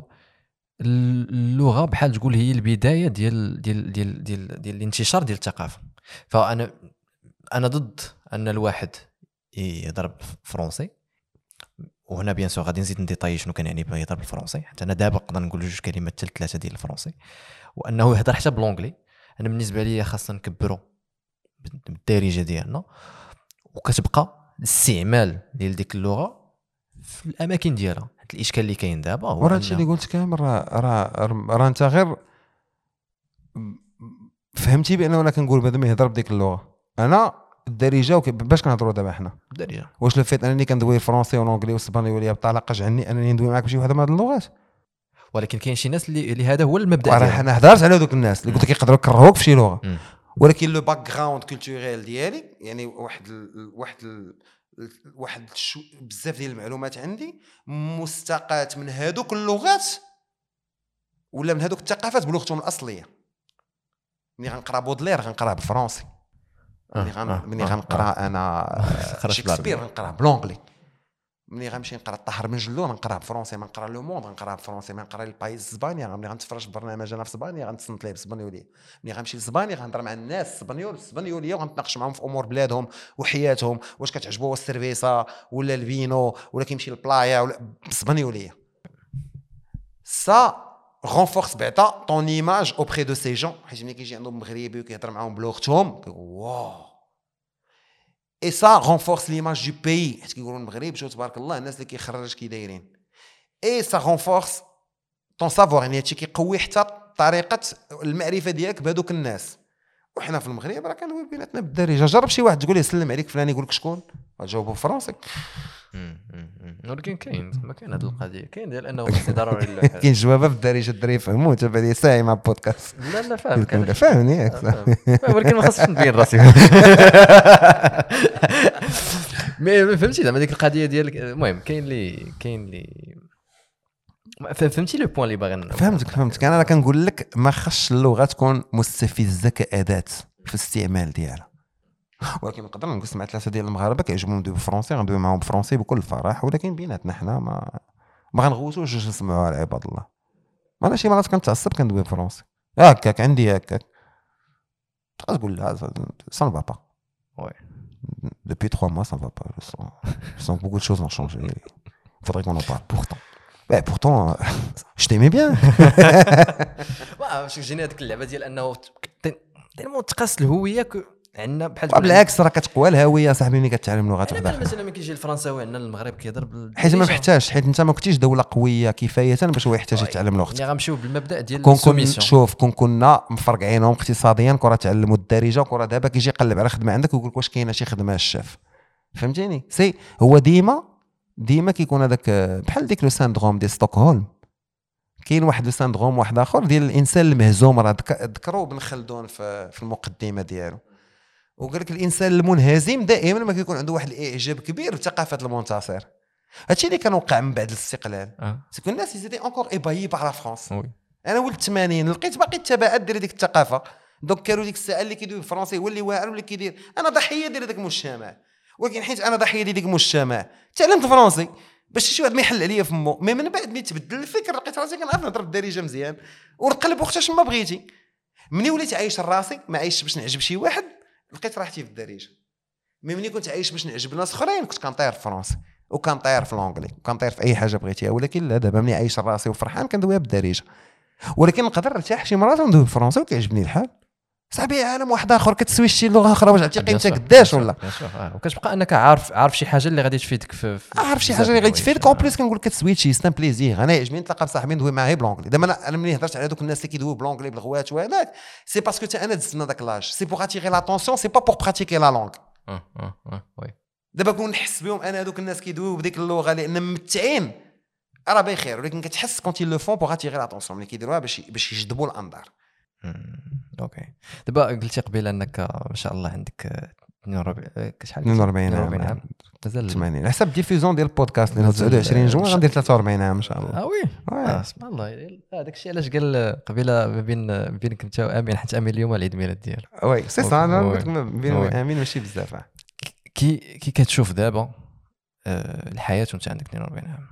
اللغه بحال تقول هي البدايه ديال ديال ديال ديال, ديال الانتشار ديال الثقافه فانا انا ضد ان الواحد يضرب فرونسي وهنا بيان سور غادي نزيد نديطاي شنو كان يعني يضرب الفرونسي حتى انا دابا نقدر نقول جوج كلمات حتى ثلاثه ديال الفرونسي وانه يهضر حتى بلونجلي انا بالنسبه لي خاصنا نكبروا بالدارجه ديالنا وكتبقى الاستعمال ديال ديك اللغه في الاماكن ديالها الاشكال اللي كاين دابا هو وراه هادشي اللي قلت كامل راه راه راه انت غير فهمتي بانه انا كنقول بهذا ما يهضر بديك اللغه انا الدارجه باش كنهضروا دابا حنا الدارجه واش لفيت انني كندوي الفرنسي والانجلي والاسبانيوليه بطلاقه جعلني انني ندوي معاك بشي وحده من هاد اللغات ولكن كاين شي ناس اللي, اللي هذا هو المبدا ديالهم راه انا هضرت على دوك الناس اللي قلت لك يقدروا يكرهوك في شي لغه م. ولكن لو باك جراوند كولتوريل ديالي يعني واحد ال واحد ال واحد شو بزاف ديال المعلومات عندي مستقاة من هذوك اللغات ولا من هذوك الثقافات بلغتهم الاصليه ملي غنقرا بودلير غنقراه بالفرنسي ملي غن ملي غنقرا انا شكسبير غنقراه بالونجلي ملي غنمشي نقرا الطاهر بن جلون غنقراه بالفرنسي ما نقرا لو موند غنقراه بالفرنسي ما نقرا البايس اسبانيا ملي غنتفرج برنامج انا في اسبانيا غنتصنت ليه بالاسبانيوليه ملي غنمشي لاسبانيا غنهضر مع الناس الاسبانيول بالاسبانيوليه وغنتناقش معاهم في امور بلادهم وحياتهم واش كتعجبو السيرفيسا ولا الفينو ولا كيمشي للبلايا ولا بالاسبانيوليه سا renforce بعدا ton image auprès de ces gens حيت ملي كيجي عندهم مغربي وكيهضر معاهم بلغتهم واو et ça renforce l'image du pays حيت كيقولوا المغرب شو تبارك الله الناس اللي كيخرج كي دايرين et ça renforce ton savoir يعني هادشي كيقوي حتى طريقه المعرفه ديالك بهذوك الناس وحنا في المغرب راه كندوي بيناتنا بالدارجه جرب شي واحد تقول ليه سلم عليك فلان يقول لك شكون غتجاوبو بالفرنسي ولكن كاين ما كاين هذه القضيه كاين ديال انه ضروري كاين جوابه بالدارجه الدراري يفهموا انت بعدي ساعي مع البودكاست لا لا فاهم كان فاهمني ياك ولكن ما خاصش نبين راسي مي فهمتي زعما ديك القضيه ديال المهم كاين اللي كاين اللي فهمتي لو بوين اللي باغي فهمتك فهمتك انا كنقول لك ما خصش اللغه تكون مستفزه كاداه في الاستعمال ديالها ولكن نقدر نقص مع ثلاثه ديال المغاربه كيعجبهم ندوي بالفرنسي غندوي معاهم بالفرنسي بكل فرح ولكن بيناتنا حنا ما ما غنغوتوش باش نسمعوا على عباد الله انا شي مرات كنتعصب كندوي بالفرنسي هكاك عندي هكاك تقول لا ça ne va pas ouais depuis trois mois ça ne va pas je sens je sens que beaucoup de choses ont changé il faudrait qu'on en parle pourtant ouais pourtant je t'aimais bien واش جينا هذيك اللعبه ديال انه تقاس الهويه عندنا بحال بالعكس راه كتقوى الهويه صاحبي ملي كتعلم لغات انا وحده مثلا ملي كيجي الفرنساوي عندنا المغرب كيهضر بال حيت ما محتاجش حيت انت ما كنتيش دوله قويه كفايه باش هو يحتاج يتعلم لغتك يعني غنمشيو بالمبدا ديال كون كون السوميسيون شوف كون كنا مفرقعينهم اقتصاديا كره تعلموا الدارجه كره دابا كيجي يقلب على خدمه عندك ويقول لك واش كاينه شي خدمه الشاف فهمتيني سي هو ديما ديما كيكون هذاك بحال ديك لو ساندروم ديال ستوكهولم كاين واحد لو ساندروم واحد اخر ديال الانسان المهزوم راه ذكروا بن خلدون في في المقدمه ديالو وقال لك الانسان المنهزم دائما ما كيكون عنده واحد الاعجاب كبير بثقافه المنتصر هادشي اللي كان وقع من بعد الاستقلال آه. سكون الناس يزيدي اونكور ايبايي بار لا فرانس وي انا ولد ثمانين لقيت باقي التبعات ديال ديك الثقافه دونك كانوا ديك الساعه اللي كيدوي بالفرنسي هو اللي واعر واللي كيدير انا ضحيه ديال داك المجتمع ولكن حيت انا ضحيه ديال ديك المجتمع تعلمت الفرنسي باش شي واحد ما يحل عليا فمو مي من بعد ملي تبدل الفكر لقيت راسي كنعرف نهضر بالدارجه مزيان ونقلب وقتاش ما بغيتي ملي وليت عايش راسي ما عايش باش نعجب شي واحد لقيت راحتي في الدارجه مي ملي كنت عايش باش نعجب ناس اخرين كنت كنطير في فرنسي وكنطير في لونجلي وكنطير في اي حاجه بغيتيها ولكن لا دابا ملي عايش راسي وفرحان كندويها بالدارجه ولكن نقدر نرتاح شي مرات ندوي بالفرنسي وكيعجبني الحال صاحبي عالم واحد اخر كتسوي شي لغه اخرى واش عرفتي قيمتها قداش ولا وكتبقى انك عارف عارف شي حاجه اللي غادي تفيدك في عارف شي حاجه اللي غادي تفيدك اون بليس كنقول لك كتسوي شي سان بليزير انا يعجبني نتلاقى بصاحبي ندوي معاه بلونجلي دابا انا انا ملي هضرت على دوك الناس اللي كيدويو بلونجلي بالغوات وهذاك سي باسكو حتى انا دزت من هذاك لاج سي بوغ اتيري لاتونسيون سي با بوغ براتيكي لا لونغ اه اه اه وي دابا كون نحس بهم انا هذوك الناس كيدويو بديك اللغه لان ممتعين راه بخير ولكن كتحس كونت لو فون بوغ اتيري لاتونسيون ملي كيديروها باش باش يجذبوا الانظار اوكي دابا قلتي قبيله انك ما شاء الله عندك اثنين وأربعين شحال اثنين وأربعين عام مازال ثمانين على حسب الديفيزيون ديال البودكاست لانه تسعة وعشرين جون غندير ثلاثة وأربعين عام ان شاء الله اه وي اه سبحان الله هذاك الشيء علاش قال قبيله ما بين بينك انت وامين حيت امين اليوم العيد ميلاد ديالو وي سي صا انا قلت لك بين امين ماشي بزاف كي كي كتشوف دابا الحياه وانت عندك اثنين وأربعين عام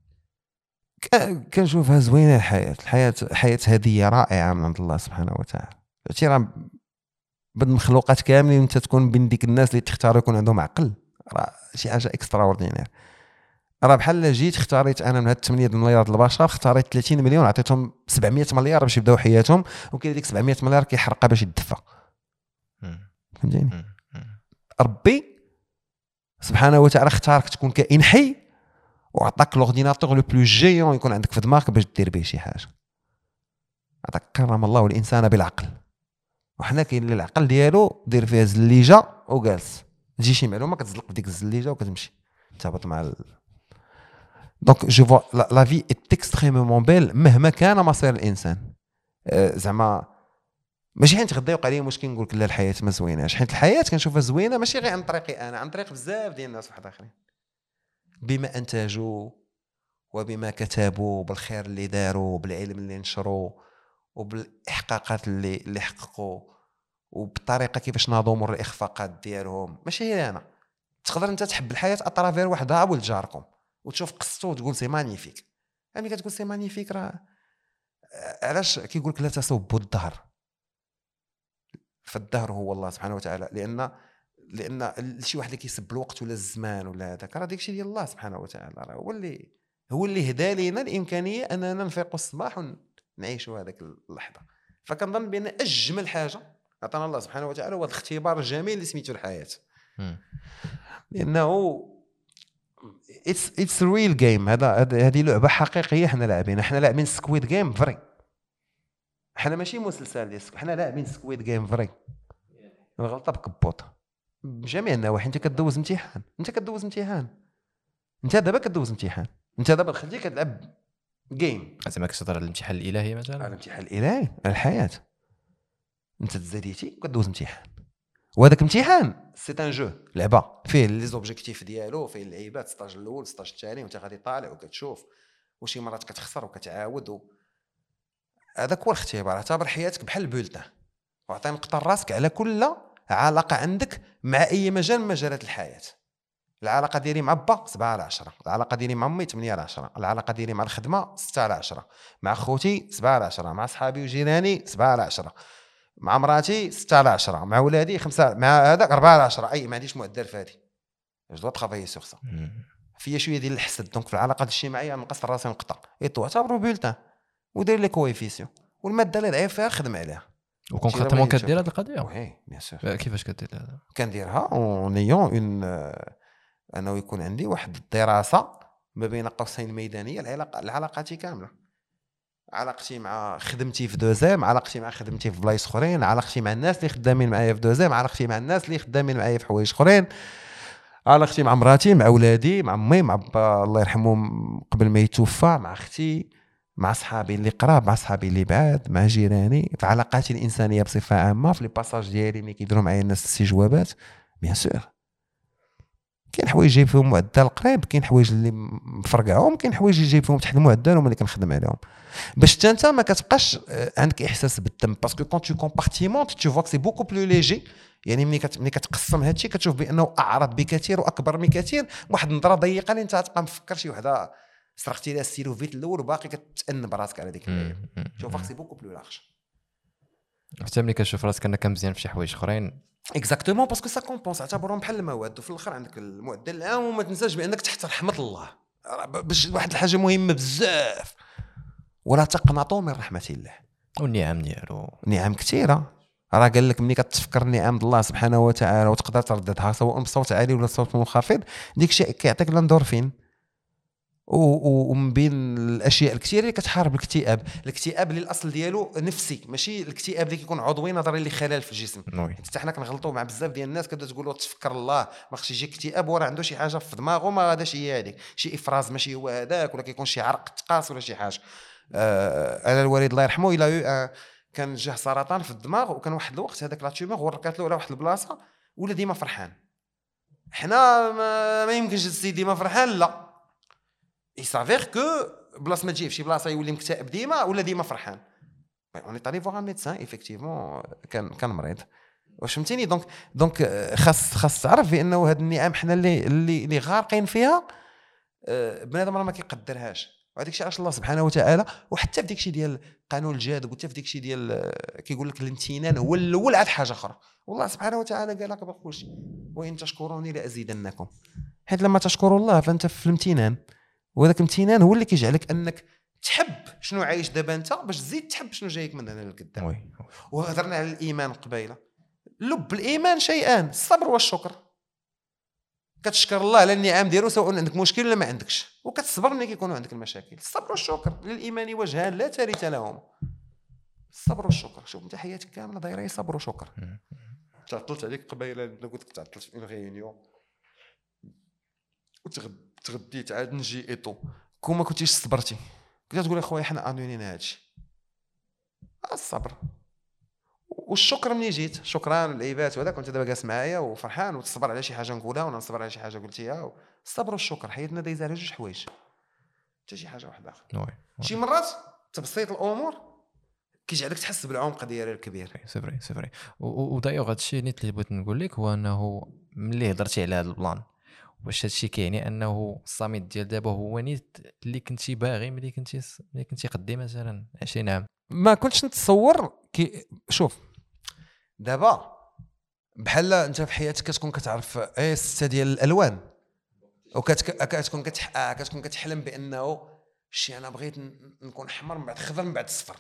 كنشوفها زوينه الحياه الحياه الحياه هديه رائعه من عند الله سبحانه وتعالى عرفتي راه بد مخلوقات كاملين وانت تكون بين ديك الناس اللي تختار يكون عندهم عقل راه شي حاجه اكسترا اوردينير راه بحال جيت اختاريت انا من هاد ثمانية مليار البشر اختاريت ثلاثين مليون عطيتهم سبعمية مليار باش يبداو حياتهم وكاين ديك سبعمية مليار كيحرقها باش يدفى فهمتيني ربي سبحانه وتعالى اختارك تكون كائن حي وعطاك لورديناتور لو بلو جيون يكون عندك في دماغك باش دير به شي حاجه عطاك كرم الله الانسان بالعقل وحنا كاين اللي العقل ديالو دير فيها زليجه وجالس تجي شي معلومه كتزلق بديك الزليجه وكتمشي تهبط مع ال... دونك جو فوا لا في ايت اكستريمومون بيل مهما كان مصير الانسان أه زعما ماشي حيت غدا يوقع لي مشكل نقول لك لا الحياه ما زويناش حيت الحياه كنشوفها زوينه ماشي غير عن طريقي انا عن طريق بزاف ديال الناس واحد اخرين بما انتجوا وبما كتبوا بالخير اللي داروا بالعلم اللي نشروا وبالاحقاقات اللي اللي حققوا وبالطريقه كيفاش ناضوا مر الاخفاقات ديالهم ماشي هي انا تقدر انت تحب الحياه اترافير واحد ولد جاركم وتشوف قصته وتقول سي مانيفيك ملي كتقول سي مانيفيك راه علاش كيقول لك لا تسبوا الدهر فالدهر هو الله سبحانه وتعالى لان لان شي واحد اللي كيسب الوقت ولا الزمان ولا هذاك راه داكشي ديال الله سبحانه وتعالى راه هو اللي هو اللي هدا لينا الامكانيه اننا نفيقوا الصباح ونعيشوا هذاك اللحظه فكنظن بان اجمل حاجه عطانا الله سبحانه وتعالى هو الاختبار الجميل اللي سميتو الحياه لانه اتس اتس ريل جيم هذا هذه لعبه حقيقيه حنا لاعبين حنا لاعبين سكويد جيم فري حنا ماشي مسلسل ديال حنا لاعبين سكويد جيم فري الغلطه بكبوطه بجميع النواحي انت كدوز امتحان انت كدوز امتحان انت دابا كدوز امتحان انت دابا دخلتي كتلعب جيم زعما كتهضر على الامتحان الالهي مثلا الامتحان الالهي الحياه انت تزاديتي كدوز امتحان وهذاك الامتحان سي ان جو لعبه فيه لي زوبجيكتيف ديالو فيه اللعيبات ستاج الاول ستاج الثاني وانت غادي طالع وكتشوف وشي مرات كتخسر وكتعاود و... هذاك هو الاختبار اعتبر حياتك بحال البولتان وعطي نقطه راسك على كل علاقه عندك مع اي مجال من مجالات الحياه العلاقه ديالي مع با سبعة على عشرة العلاقه ديالي مع امي ثمانية على عشرة العلاقه ديالي مع الخدمه ستة على عشرة مع خوتي سبعة على عشرة مع صحابي وجيراني سبعة على عشرة مع مراتي ستة على عشرة مع ولادي خمسة مع هذاك أربعة على عشرة اي ما عنديش معدل في هذه جو دو طرافاي سور سا فيا شويه ديال الحسد دونك في العلاقات الاجتماعيه نقص راسي نقطه اي تو اعتبروا بولتان ودير لي كويفيسيون والماده اللي ضعيف فيها خدم عليها وكونكريتمون كدير هذه القضيه وي بيان سور كيفاش كدير هذا كنديرها اون ايون اون انه يكون عندي واحد الدراسه ما بين قوسين الميدانيه العلاقه العلاقاتي كامله علاقتي مع خدمتي في دوزيم علاقتي مع خدمتي في بلايص اخرين علاقتي مع الناس اللي خدامين معايا في دوزيم علاقتي مع الناس اللي خدامين معايا في حوايج اخرين علاقتي مع مراتي مع اولادي مع امي مع با الله يرحمهم قبل ما يتوفى مع اختي مع صحابي اللي قراب مع صحابي اللي بعاد مع جيراني في علاقاتي الانسانيه بصفه عامه في لي باساج ديالي ملي كيديروا معايا الناس استجوابات بيان سور كاين حوايج جايب فيهم معدل قريب كاين حوايج اللي مفرقعهم كاين حوايج اللي جايب فيهم تحت المعدل هما اللي كنخدم عليهم باش حتى انت ما كتبقاش عندك احساس بالذنب باسكو كون تو كومبارتيمونت تو فوا سي بوكو بلو ليجي يعني ملي كت ملي كتقسم هادشي كتشوف بانه اعرض بكثير واكبر بكثير واحد النظره ضيقه اللي انت تبقى مفكر شي وحده سرقتي لها السيلو فيت الاول وباقي كتأنب براسك على ديك اللعيبه شوف سي بوكو بلو لارج حتى ملي كتشوف راسك انك مزيان في شي حوايج اخرين اكزاكتومون باسكو سا كومبونس اعتبرهم بحال المواد وفي الاخر عندك المعدل العام وما تنساش بانك تحت رحمه الله باش واحد الحاجه مهمه بزاف ولا تقنطوا من رحمه الله والنعم ديالو نعم كثيره راه قال لك ملي كتفكر نعم الله سبحانه وتعالى وتقدر ترددها سواء بصوت عالي ولا صوت منخفض ديك الشيء كيعطيك الاندورفين ومن بين الاشياء الكثيره اللي كتحارب الاكتئاب الاكتئاب اللي الاصل ديالو نفسي ماشي الاكتئاب اللي كيكون عضوي نظري اللي خلل في الجسم حتى حنا كنغلطوا مع بزاف ديال الناس كتبدا تقول له تفكر الله ما خصش يجي اكتئاب وراه عنده شي حاجه في دماغه ما غاداش هي هذيك شي افراز ماشي هو هذاك ولا كيكون شي عرق تقاس ولا شي حاجه آه انا الوالد الله يرحمه الى آه كان جاه سرطان في الدماغ وكان واحد الوقت هذاك لا تيومور وركات له على واحد البلاصه ولا ديما فرحان حنا ما, ما يمكنش السيد ديما فرحان لا يسافير كو بلاص ما تجي في شي بلاصه يولي مكتئب ديما ولا ديما فرحان اوني طالي فوغ ان ميدسان ايفيكتيفمون كان كان مريض واش فهمتيني دونك دونك خاص خاص تعرف بانه هاد النعم حنا اللي اللي, اللي غارقين فيها بنادم راه ما كيقدرهاش وهذاك الشيء علاش الله سبحانه وتعالى وحتى في داك الشيء ديال قانون الجاذب وحتى في داك الشيء ديال كيقول لك الامتنان هو الاول عاد حاجه اخرى والله سبحانه وتعالى قال لك بقول شيء وان تشكروني لازيدنكم حيت لما تشكر الله فانت في الامتنان وهذاك الامتنان هو اللي كيجعلك انك تحب شنو عايش دابا انت باش تزيد تحب شنو جايك من هنا للقدام وهضرنا على الايمان قبيله لب الايمان شيئان الصبر والشكر كتشكر الله على النعم ديالو سواء عندك مشكل ولا ما عندكش وكتصبر ملي كيكونوا عندك المشاكل الصبر والشكر للايمان وجهان لا ثالث لهم الصبر والشكر شوف انت حياتك كامله دايره صبر وشكر تعطلت عليك قبيله انا قلت لك تعطلت في ريونيون وتغديت عاد نجي ايطو كون ما كنتيش صبرتي كنت تقول اخويا حنا انونينا هادشي الصبر والشكر ملي جيت شكرا العيبات وهذا كنت دابا جالس معايا وفرحان وتصبر على شي حاجه نقولها وانا نصبر على شي حاجه قلتيها الصبر والشكر حياتنا دايزه على جوج حوايج حتى شي حاجه واحده اخرى شي مرات تبسيط الامور كيجعلك تحس بالعمق ديالها الكبير سي فري سي فري ودايوغ هادشي نيت اللي بغيت نقول لك هو انه ملي هضرتي على هذا البلان واش هادشي كيعني انه الصامت ديال دابا هو نيت اللي كنتي باغي ملي كنتي ملي كنتي قدي مثلا عشرين عام ما كنتش نتصور كي شوف دابا بحال انت في حياتك كتكون كتعرف اي سته ديال الالوان وكتكون كتح... كتكون كتحلم بانه شي انا بغيت نكون احمر من بعد خضر من بعد صفر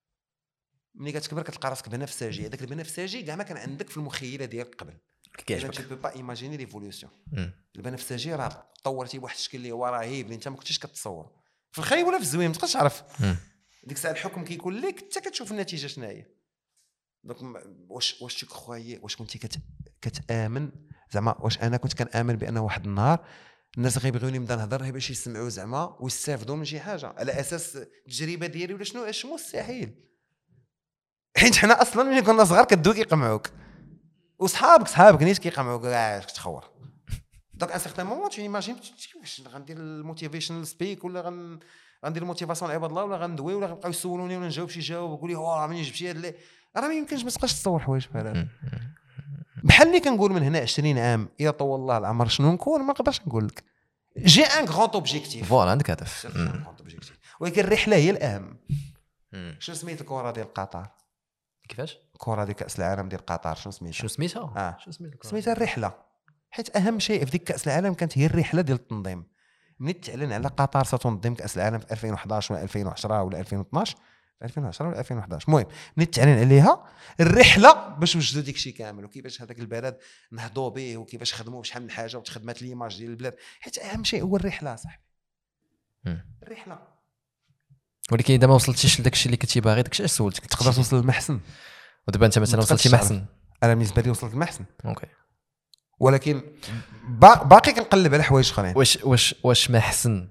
ملي كتكبر كتلقى راسك بنفسجي هذاك البنفسجي كاع ما كان عندك في المخيله ديالك قبل كيعجبك تو با ايماجيني ليفوليوشن البنفسجي راه طورتي بواحد الشكل اللي هو رهيب اللي انت ما كنتيش كتصور في الخايب ولا في الزوين ما تقدرش تعرف ديك الساعه الحكم كيكون لك حتى كتشوف النتيجه شنو هي دونك واش واش تيك خويا واش كنتي كت... كتامن زعما واش انا كنت كنامن بان واحد النهار الناس غيبغيوني نبدا نهضر باش يسمعوا زعما ويستافدوا من شي حاجه على اساس التجربه ديالي ولا شنو اش مستحيل حيت حنا اصلا ملي كنا صغار كدوي كيقمعوك وصحابك صحابك نيت كيقمعوك كاع كتخور دونك ان سيغتان مومون تو ايماجين واش غندير الموتيفيشنال سبيك ولا غن غندير الموتيفاسيون عباد الله ولا غندوي ولا غنبقاو يسولوني ولا نجاوب شي جواب ويقول لي واه منين جبتي هاد اللي راه ما يمكنش ما تبقاش تصور حوايج بحال هذا بحال اللي كنقول من هنا عشرين عام الا طول الله العمر شنو نكون ما نقدرش نقول لك جي ان غران اوبجيكتيف فوالا عندك هدف ولكن الرحله هي الاهم شنو سميت الكره ديال قطر كيفاش الكره ديال كاس العالم ديال قطر شنو سميتها شنو سميتها اه شنو سميتها سميتها الرحله حيت اهم شيء في ديك كاس العالم كانت هي الرحله ديال التنظيم ملي تعلن على قطر ستنظم كاس العالم في ألفين وإحداش ولا ألفين وعشرة ولا ألفين واثناش ألفين وعشرة ولا ألفين وإحداش. المهم ملي تعلن عليها الرحله باش وجدوا داك الشيء كامل وكيفاش هذاك البلد نهضوا به وكيفاش خدموا شحال من حاجه وتخدمات ليماج ديال البلاد، حيت اهم شيء هو الرحله صاحبي. الرحله. ولكن اذا ما وصلتيش لداك الشيء اللي كنتي باغي، داك الشيء علاش سولتك تقدر توصل للمحسن. ودابا انت مثلا وصلتي محسن. انا بالنسبه لي وصلت للمحسن اوكي، ولكن باقي كنقلب على حوايج اخرين. واش واش واش محسن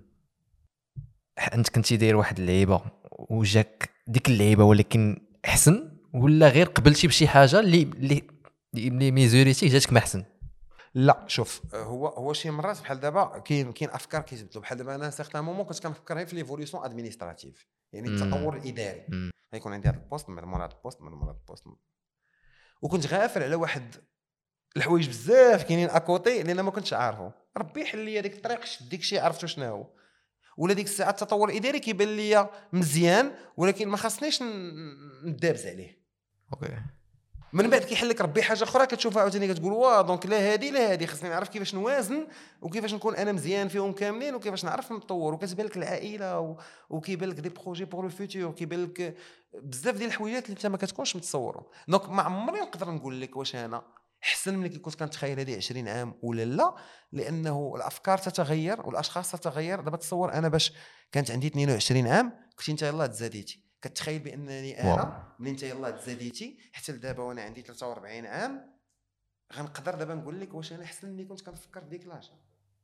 انت كنتي داير واحد اللعيبه وجاك ديك اللعيبه ولكن احسن، ولا غير قبلتي بشي حاجه اللي اللي اللي ميزوريتي جاتك محسن؟ لا شوف، هو هو شي مرات بحال دابا كاين كاين افكار كيتبدلوا. بحال دابا انا سيغتان مومون كنت كنفكر غير في ليفوليسيون ادمينستراتيف، يعني التطور الاداري. غيكون عندي هذا البوست من مورا هذا البوست من مورا هذا البوست، وكنت غافل على واحد الحوايج بزاف كاينين اكوتي اللي انا ما كنتش عارفه. ربي حل لي ديك الطريق، شد ديك الشيء عرفتو شنو هو. ولا ديك الساعه التطور الاداري كيبان ليا مزيان ولكن ما خاصنيش ندابز عليه. اوكي، من بعد كيحل لك ربي حاجه اخرى كتشوفها عاوتاني كتقول واه دونك لا هذه لا هذه، خصني نعرف كيفاش نوازن وكيفاش نكون انا مزيان فيهم كاملين وكيفاش نعرف نطور. وكتبان لك العائله و... وكيبان لك دي بروجي بور لو فيوتور، كيبان لك بزاف ديال الحويجات اللي انت ما كتكونش متصورهم. دونك ما عمري نقدر نقول لك واش انا احسن من اللي كنت كنتخيل هذه عشرين عام ولا لا، لانه الافكار تتغير والاشخاص تتغير. دابا تصور انا باش كانت عندي اثنين وعشرين عام كنت انت يلاه تزاديتي، كتخيل بانني انا من انت يلاه تزاديتي حتى لدابا وانا عندي ثلاثة وأربعين عام غنقدر دابا نقول لك واش انا احسن من اللي كنت كنفكر ديك لاج.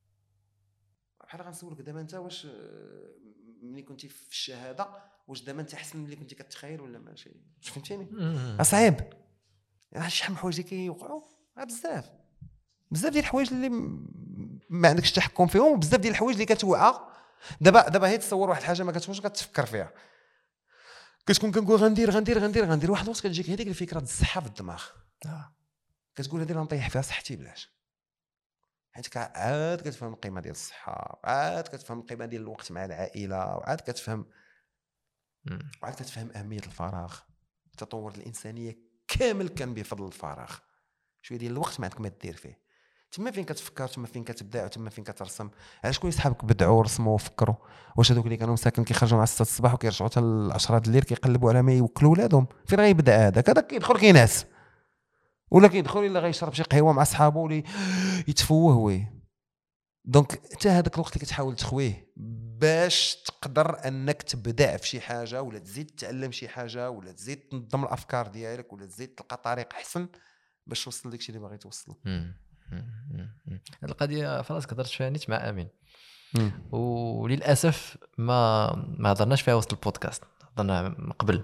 بحال غنسولك دابا انت واش ملي كنتي في الشهاده واش دابا انت احسن من اللي كنتي كتخيل ولا ماشي؟ واش فهمتيني؟ صعيب يعني شحال من حوايج كيوقعوا بزاف بزاف ديال الحوايج اللي ما عندكش تحكم فيهم، وبزاف ديال الحوايج اللي كتوقع. دابا دابا هي تصور واحد الحاجه ما كتكونش كتفكر فيها، كتكون كنقول غندير غندير غندير غندير واحد الوقت كتجيك هذيك الفكره الصحه في الدماغ. اه كتقول هذه نطيح فيها صحتي بلاش، حيت عاد كتفهم القيمه ديال الصحه، عاد كتفهم القيمه ديال الوقت مع العائله، وعاد كتفهم وعاد كتفهم اهميه الفراغ. تطور الانسانيه كامل كان بفضل الفراغ. شويه ديال الوقت ما عندك ما دير فيه، تما فين كتفكر، تما فين كتبدع، وتما فين كترسم. على شكون صحابك بدعوا ورسموا وفكروا؟ واش هذوك اللي كانوا مساكن كيخرجوا مع ستة الصباح وكيرجعوا حتى ل عشرة الليل كيقلبوا على ما يوكلوا ولادهم؟ فين غيبدا هذاك؟ هذاك كيدخل كينعس ولا كيدخل الا غيشرب شي قهوه مع صحابه ولا يتفوه وي. دونك حتى هذاك الوقت اللي كتحاول تخويه باش تقدر انك تبدع في شي حاجه ولا تزيد تتعلم شي حاجه ولا تزيد تنظم الافكار ديالك ولا تزيد تلقى طريق احسن باش توصل لداكشي اللي باغي توصل. هذه القضيه فراس هضرت فيها نيت مع امين، وللاسف ما ما هضرناش فيها وسط البودكاست، هضرنا من قبل.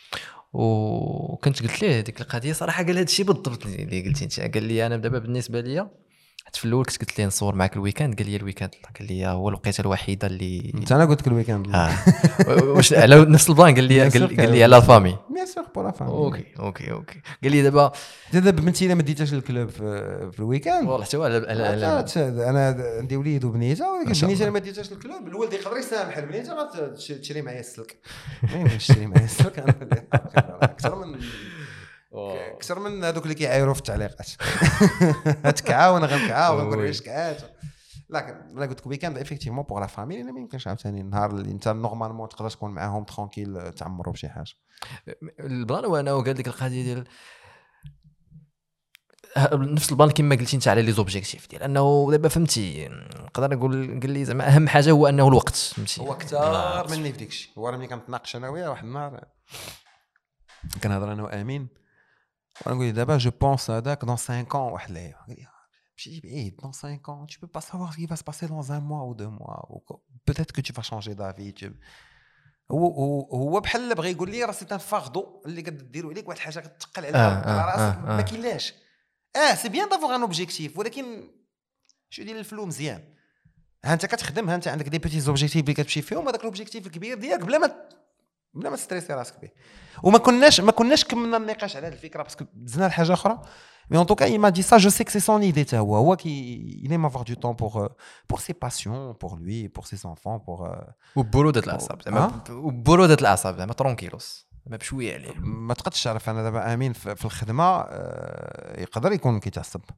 وكنت قلت ليه ديك القضيه صراحه، قال هذا الشيء بالضبط اللي قلتي انت. قال لي انا دابا بالنسبه ليا حتى في الاول كنت قلت ليه نصور معك الويكاند، قال لي الويكاند قال لي هو الوقيته الوحيده اللي انت انا قلت لك الويكاند اه واش على نفس البلان؟ قال لي قال لي على الفامي. بيان سور بور لا فامي. اوكي اوكي اوكي قال لي دابا دابا بنتي الا ما ديتهاش الكلوب في الويكاند والله حتى على انا عندي وليد وبنيته، ولكن بنيته ما ديتهاش الكلوب الولد يقدر يسامح البنيته غتشري معايا السلك. ما تشري معايا السلك اكثر من اكثر من هذوك اللي كيعايروا في التعليقات. تكعاو انا غنكعاو غنقول علاش كعات. لكن انا قلت لك ويكاند افيكتيفمون بوغ لا فامي، لان ما يمكنش عاوتاني النهار اللي انت نورمالمون تقدر تكون معاهم ترونكيل تعمروا بشي حاجه. البلان هو انه قال لك القضيه ديال نفس البلان كما قلتي انت على لي زوبجيكتيف ديال انه دابا فهمتي نقدر نقول قال لي زعما اهم حاجه هو انه الوقت فهمتي. هو اكثر مني في داكشي. هو راه ملي كنتناقش انا وياه واحد النهار كنهضر انا وامين وانا نقول دابا جو بونس هذاك دون خمسة ans واحد اللعيبه قال لي ماشي بعيد دون خمسة ans tu peux pas savoir ce qui va se passer dans un mois ou deux mois ou peut-être que tu vas changer d'avis. هو هو بحال بغى يقول لي راه سي تان فاردو اللي قديروا عليك واحد الحاجه كتثقل على راسك ما كاينلاش. اه سي بيان دافوغ ان اوبجيكتيف ولكن شو ديال الفلو مزيان. ها انت كتخدم، ها انت عندك دي بيتي زوبجيكتيف اللي كتمشي فيهم، هذاك الاوبجيكتيف الكبير ديالك بلا ما بلا ما ستريسي راسك به. وما كناش ما كناش كملنا النقاش على هذه الفكره باسكو دزنا لحاجه اخرى. مي ان توكا il m'a dit ça, je sais que c'est son idée. هو هو كي il aime avoir du temps pour pour ses passions, pour lui, pour ses enfants, pour وبروده الاعصاب زعما وبروده الاعصاب زعما ترونكيلوس ما بشويه عليه. ما تقدرش تعرف. انا دابا امين في الخدمه يقدر يكون كيتعصب،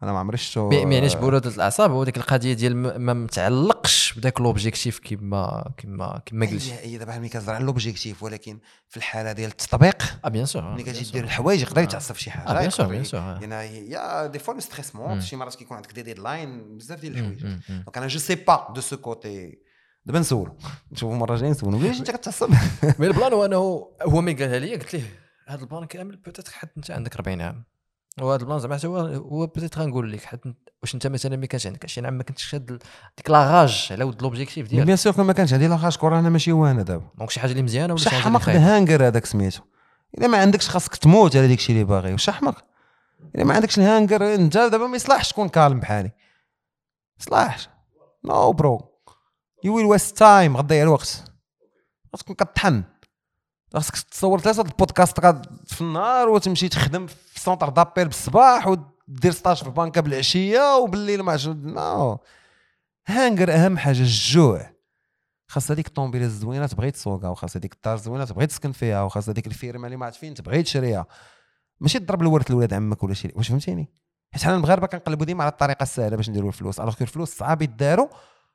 انا ما عمري شفتو. ما يعنيش بروده الاعصاب، هو ديك القضيه ديال ما متعلقش بداك لوبجيكتيف كما كما كما قلت. هي دابا ملي كتهضر على لوبجيكتيف، ولكن في الحاله ديال التطبيق اه بيان سور ملي كتجي دير الحوايج يقدر يتعصب شي حاجه. اه بيان سور بيان سور. يعني يا دي فوا ستريس مونت، شي مرات كيكون عندك دي ديدلاين بزاف ديال الحوايج. دونك انا جو سي با دو سو كوتي. دابا نسولو نشوفوا مره جايه نسولو واش انت كتعصب. مي البلان هو انه هو مي قالها لي، قلت ليه هذا البلان كامل بوتيت حد انت عندك أربعين عام، وهذا البلان زعما هو هو بوتيت غنقول لك حد واش انت مثلا ما كانش عندك عشرين عام ما كنتش شاد ديك لاغاج على ود لوبجيكتيف ديالك. بيان سور ما كانش عندي لاغاج كورونا ماشي وانا دابا. دونك شي حاجه اللي مزيانه ولا شي شي حاجه حمق اللي الهانجر هذاك سميتو. الا ما عندكش خاصك تموت على داك الشيء اللي باغي. واش حمق الا ما عندكش الهانجر انت دابا ما يصلحش تكون كالم بحالي. يصلحش نو برو يو ويل ويست تايم. غضيع الوقت، خاصك كطحن. خاصك تصور ثلاثه البودكاست في النهار وتمشي تخدم في سونتر دابيل بالصباح ودير ستاج في البنكه بالعشيه وبالليل ما عرفتش. نو هانجر اهم حاجه الجوع. خاص هذيك الطوموبيله الزوينه تبغي تسوقها، وخاص هذيك الدار الزوينه تبغي تسكن فيها، وخاص هذيك الفيرما اللي ما عرفت فين تبغي تشريها. ماشي تضرب الورث لولاد عمك ولا شي. واش فهمتيني؟ حيت حنا المغاربه كنقلبوا ديما على الطريقه السهله باش نديروا الفلوس، الوغ كو الفلوس صعاب يداروا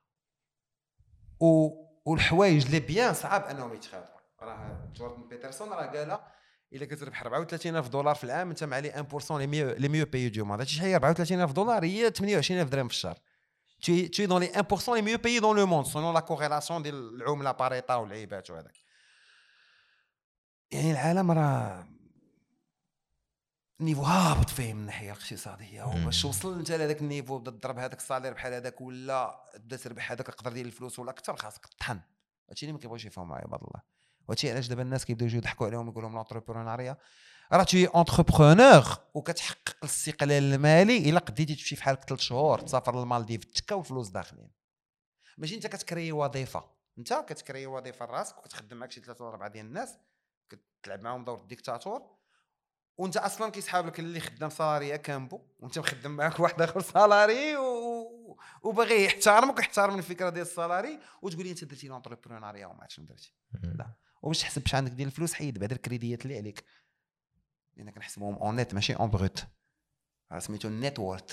و والحوايج اللي بيان صعاب انهم يتخادموا. راه جوردن بيترسون راه قالها الا كتربح أربعة وثلاثين ألف دولار في العام انت معلي واحد بالمئة لي ميو لي ميو باي دو موند. هادشي شحال هي أربعة وثلاثين ألف دولار؟ هي ثمانية وعشرين ألف درهم في الشهر. tu es tu es dans les un pour cent les mieux payés dans le monde selon la corrélation ديال العمله باريتا والعيبات وهذاك. يعني العالم راه نيفو هابط فيه من الناحيه الاقتصاديه، وباش توصل انت لهذاك النيفو بدا تضرب هذاك الصالير بحال هذاك ولا بدا تربح هذاك القدر ديال الفلوس ولا اكثر، خاصك تطحن. هادشي اللي ما كيبغيوش يفهموا معايا عباد الله. وهادشي علاش دابا الناس كيبداو يجيو يضحكوا عليهم يقول لهم لونتربرونيا راه تي انتربرونور وكتحقق الاستقلال المالي الا قديتي تمشي في حالك ثلاث شهور تسافر للمالديف تكا والفلوس داخلين. ماشي انت كتكري وظيفه، انت كتكري وظيفه لراسك وكتخدم معك شي ثلاثه ولا اربعه ديال الناس كتلعب معاهم دور الديكتاتور، وانت اصلا كيسحاب لك اللي خدام سالاريه كامبو وانت مخدم معك واحد اخر سالاري و... وباغي يحترمك ويحترم الفكره ديال السالاري وتقول لي انت درتي لونتربرونيا وما عرفتش درتي. لا وباش تحسب باش عندك ديال الفلوس حيد بعد الكريديات اللي عليك، لان كنحسبهم اون نت ماشي اون بروت، سميتو نت وورث.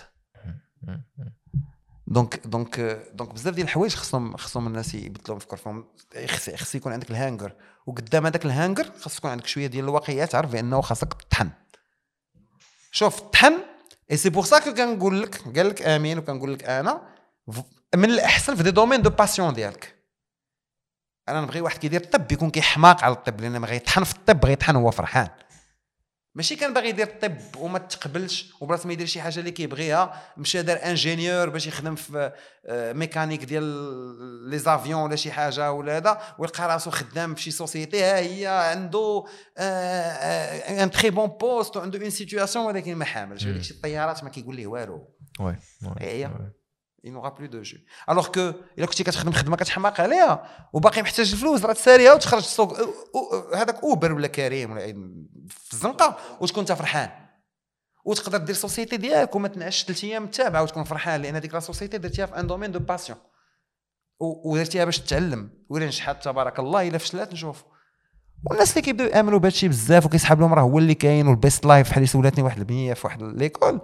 دونك دونك دونك بزاف ديال الحوايج خصهم خصهم الناس يبدلوا افكارهم. خص خص يكون عندك الهانجر، وقدام هذاك الهانجر خص يكون عندك شويه ديال الواقعيه تعرف بانه خاصك تطحن. شوف طحن اي سي بور سا كو كنقول لك قال لك امين وكنقول لك انا من الاحسن في دي دومين دو باسيون ديالك. انا نبغي واحد كيدير الطب يكون كيحماق على الطب لان ما غيطحن في الطب، بغى يطحن هو فرحان. ماشي كان باغي يدير الطب وما تقبلش وبلاص ما يدير شي حاجه اللي كيبغيها مشى دار انجينيور باش يخدم في ميكانيك ديال لي زافيون ولا شي حاجه ولا هذا، ويلقى راسو خدام في شي سوسيتي ها هي عنده ان تري بون بوست وعنده اون سيتوياسيون ولكن ما حاملش. داكشي الطيارات ما كيقول ليه والو. وي وي il n'aura plus de jeu. alors que الا كنتي كتخدم خدمه كتحماق عليها وباقي محتاج الفلوس راه تساريها وتخرج السوق هذاك اوبر ولا كريم ولا في الزنقه وتكون انت فرحان وتقدر دير سوسيتي ديالك وما تنعش ثلاث ايام متابعه وتكون فرحان لان ديك لا سوسيتي درتيها في ان دومين دو باسيون ودرتيها باش تتعلم. ولا نجحت تبارك الله، الا فشلات نشوف. والناس اللي كيبداو يامنوا بهذا الشيء بزاف وكيسحب لهم راه هو اللي كاين والبيست لايف بحال اللي سولاتني واحد البنيه في واحد ليكول،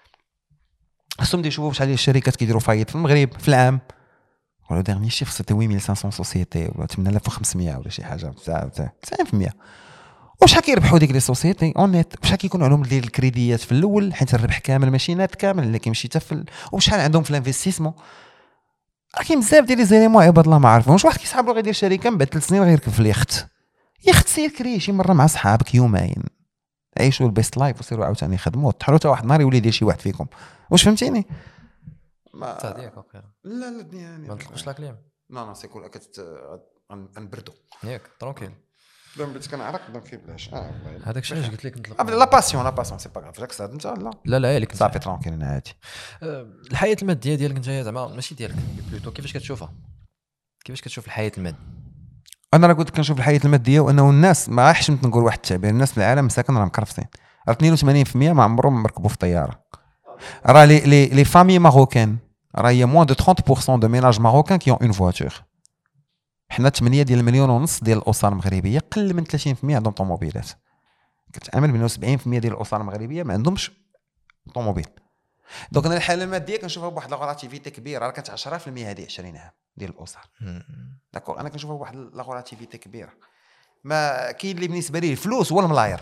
خصهم يشوفوا شحال ديال الشركات كيديروا فايت في المغرب في العام. ولا ديرني شيف سيتي ثمانية آلاف وخمسمية سوسيتي ولا ثمانية آلاف وخمسمية ولا شي حاجه تاع تسعين بالمية. وشحال كيربحوا ديك لي سوسيتي اون نيت، وشحال كيكون عندهم ديال الكريديات في الاول حيت الربح كامل ماشي نات كامل اللي كيمشي حتى في ال... وشحال عندهم في الانفستيسمون. راه كاين بزاف ديال لي زيليمون عباد الله ما عارفينش. واحد كيسحب له غيدير شركه من بعد ثلاث سنين غيركب في اليخت يخت سير كري شي مره مع صحابك يومين عيشوا البيست لايف وسيروا عاوتاني خدموا طحروا حتى واحد النهار يولي يدير شي واحد فيكم. واش فهمتيني؟ ما تهديك اوكي لا لا يعني ما نطلقوش لا كليم. لا لا سيكون كت نبردو ياك ترونكيل دابا بديت كنعرق دونك بلاش. اه هذاك الشيء قلت لك نطلق لا باسيون لا باسيون سي با غاف جاك ساد انت لا لا لا عليك صافي ترونكيل انا عادي. الحياه الماديه ديالك انت زعما ماشي ديالك بلوتو كيفاش كتشوفها؟ كيفاش كتشوف الحياه الماديه؟ انا راه قلت كنشوف الحياه الماديه وانه الناس ما حشمت نقول واحد التعبير، الناس في العالم مساكن راه مكرفسين. راه اثنين وثمانين بالمية ما عمرهم مركبوا في طياره. راه لي لي لي فامي ماروكان راه هي موان دو ثلاثين بالمية دو ميناج ماروكان كي اون اون فواتور. حنا ثمانية ديال المليون ونص ديال الاسر المغربيه قل من ثلاثين بالمية عندهم طوموبيلات. كتعامل بانه سبعين بالمية ديال الاسر المغربيه ما عندهمش طوموبيل. دونك انا الحاله الماديه كنشوفها بواحد لاغولاتيفيتي كبيره، راه كانت عشرة في المية هذه عشرين عام ديال الاسر. داكور انا كنشوفها بواحد لاغولاتيفيتي كبيره. ما كاين اللي بالنسبه ليه الفلوس هو الملاير،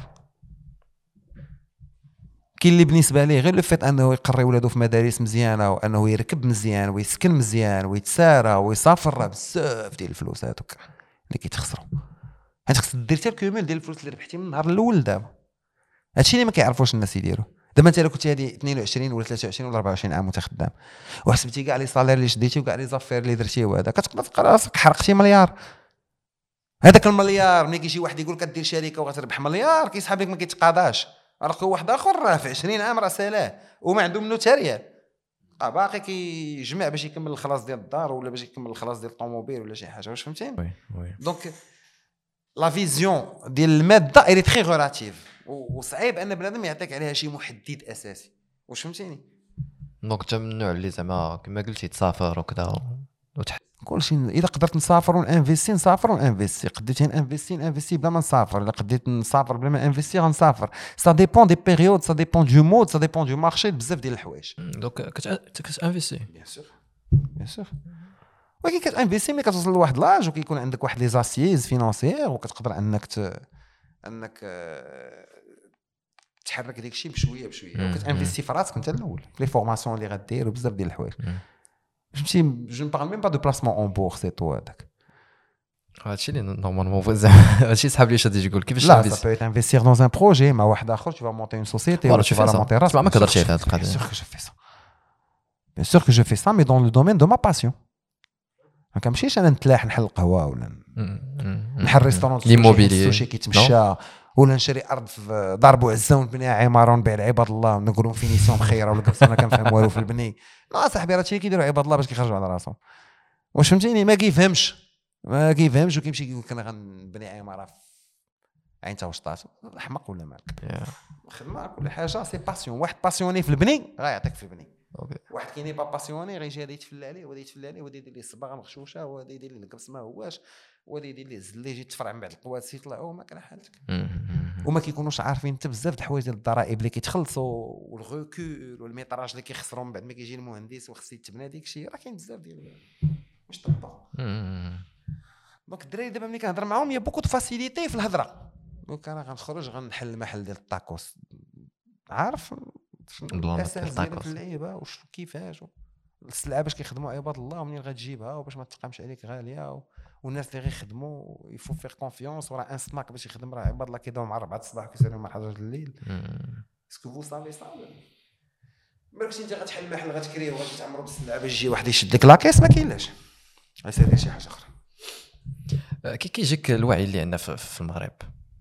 كاين اللي بالنسبه ليه غير لو فيت انه يقري ولادو في مدارس مزيانه وانه يركب مزيان ويسكن مزيان ويتسارى ويسافر، راه بزاف ديال الفلوس هذوك اللي كيتخسروا. انت خصك دير حتى الكوميل ديال الفلوس اللي ربحتي من النهار الاول. دابا هادشي اللي ما كيعرفوش الناس يديروا. دابا انت لو كنتي هادي اثنين وعشرين ولا ثلاثة وعشرين ولا أربعة وعشرين عام متخدم وحسبتي كاع لي صالير اللي شديتي وكاع لي زافير اللي درتي وهذا، كتقدر تلقى راسك حرقتي مليار. هذاك المليار ملي كيجي واحد يقول لك كدير شركه وغتربح مليار كيسحب لك ما كيتقاضاش، راه واحد اخر راه في عشرين عام راه سالاه وما عنده منه حتى ريال، باقي كيجمع باش يكمل الخلاص ديال الدار ولا باش يكمل الخلاص ديال الطوموبيل ولا شي حاجه. واش فهمتيني؟ وي وي. دونك لا فيزيون ديال الماده اي تري غولاتيف وصعيب ان بنادم يعطيك عليها شي محدد اساسي. واش فهمتيني؟ دونك انت من النوع اللي زعما كما قلتي تسافر وكذا وتح... كلشي اذا قدرت نسافر ونانفيستي نسافر ونانفيستي، قديت نانفيستي نانفيستي بلا ما نسافر، الا قديت نسافر بلا ما انفيستي غنسافر. سا ديبون دي بيريود، سا ديبون دو مود، سا ديبون دو مارشي، بزاف ديال الحوايج. دونك كتانفيستي بيان سور بيان سور، ولكن كتانفيستي ملي كتوصل لواحد لاج وكيكون عندك واحد لي زاسيز فينانسيير وكتقدر انك ت... انك تحرك داك الشيء بشويه بشويه وكتانفيستي في راسك انت الاول في لي فورماسيون اللي غدير وبزاف ديال الحوايج. فهمتي؟ جو نبارل ميم با دو بلاسمون اون بورس اي تو هذاك هادشي اللي نورمالمون زعما هادشي صحاب لي شادي يقول كيفاش لا سا بو انفيستير دون ان بروجي مع واحد اخر tu vas monter une société ولا tu vas la monter راسك. ما كدرتش هاد القضيه. bien sûr que je fais ça bien sûr que je fais ça mais dans le domaine de ma passion. ما كنمشيش انا نتلاح نحل القهوه ولا نحل ريستورون ليموبيلي السوشي كيتمشى ولا نشري ارض في دار بوعزه ونبنيها عماره ونبيع لعباد الله ونقولوا فينيسيون بخيره ولا كنت انا كنفهم والو في البني. لا صاحبي راه هادشي اللي كيديروا عباد الله باش كيخرجوا على راسهم. واش فهمتيني؟ ما كيفهمش ما كيفهمش وكيمشي كيقول لك انا غنبني عماره في عين توسطات. احمق ولا مالك؟ خدمه كل حاجه سي باسيون. واحد باسيوني في البني غيعطيك في البني، واحد كيني با باسيوني غيجي هذا يتفلى عليه وهذا يتفلى عليه وهذا يدير ليه الصباغه مغشوشه وهذا يدير ليه القبص ما هواش وهذا يدير ليه الزل يجي تفرع من بعد القوات يطلعوا ما كان حالتك. وما كيكونوش عارفين حتى بزاف د الحوايج ديال الضرائب اللي كيتخلصوا والغوكول والميطراج اللي كيخسروا من بعد ما كيجي المهندس وخص يتبنى ديك الشيء. راه كاين بزاف ديال واش طبق. دونك الدراري دابا ملي كنهضر معاهم يا بوكو دو فاسيليتي في الهضره. دونك انا غنخرج غنحل المحل ديال الطاكوس عارف الاساس ديال اللعيبه واش كيفاش السلعه باش كيخدموا عباد الله ومنين غتجيبها وباش ما تقامش عليك غاليه و... والناس اللي غيخدموا يفو فيغ كونفيونس. وراه ان سناك باش يخدم راه عباد الله كيداو مع أربعة الصباح وكيسيروا مع حداش الليل. اسكو فو سافي صا ما كنتي انت غتحل المحل غتكريه وغتعمرو بالسلعه باش يجي واحد يشد لك لاكيس ما كاينلاش غيسير شي حاجه اخرى. كي كيجيك الوعي اللي عندنا في المغرب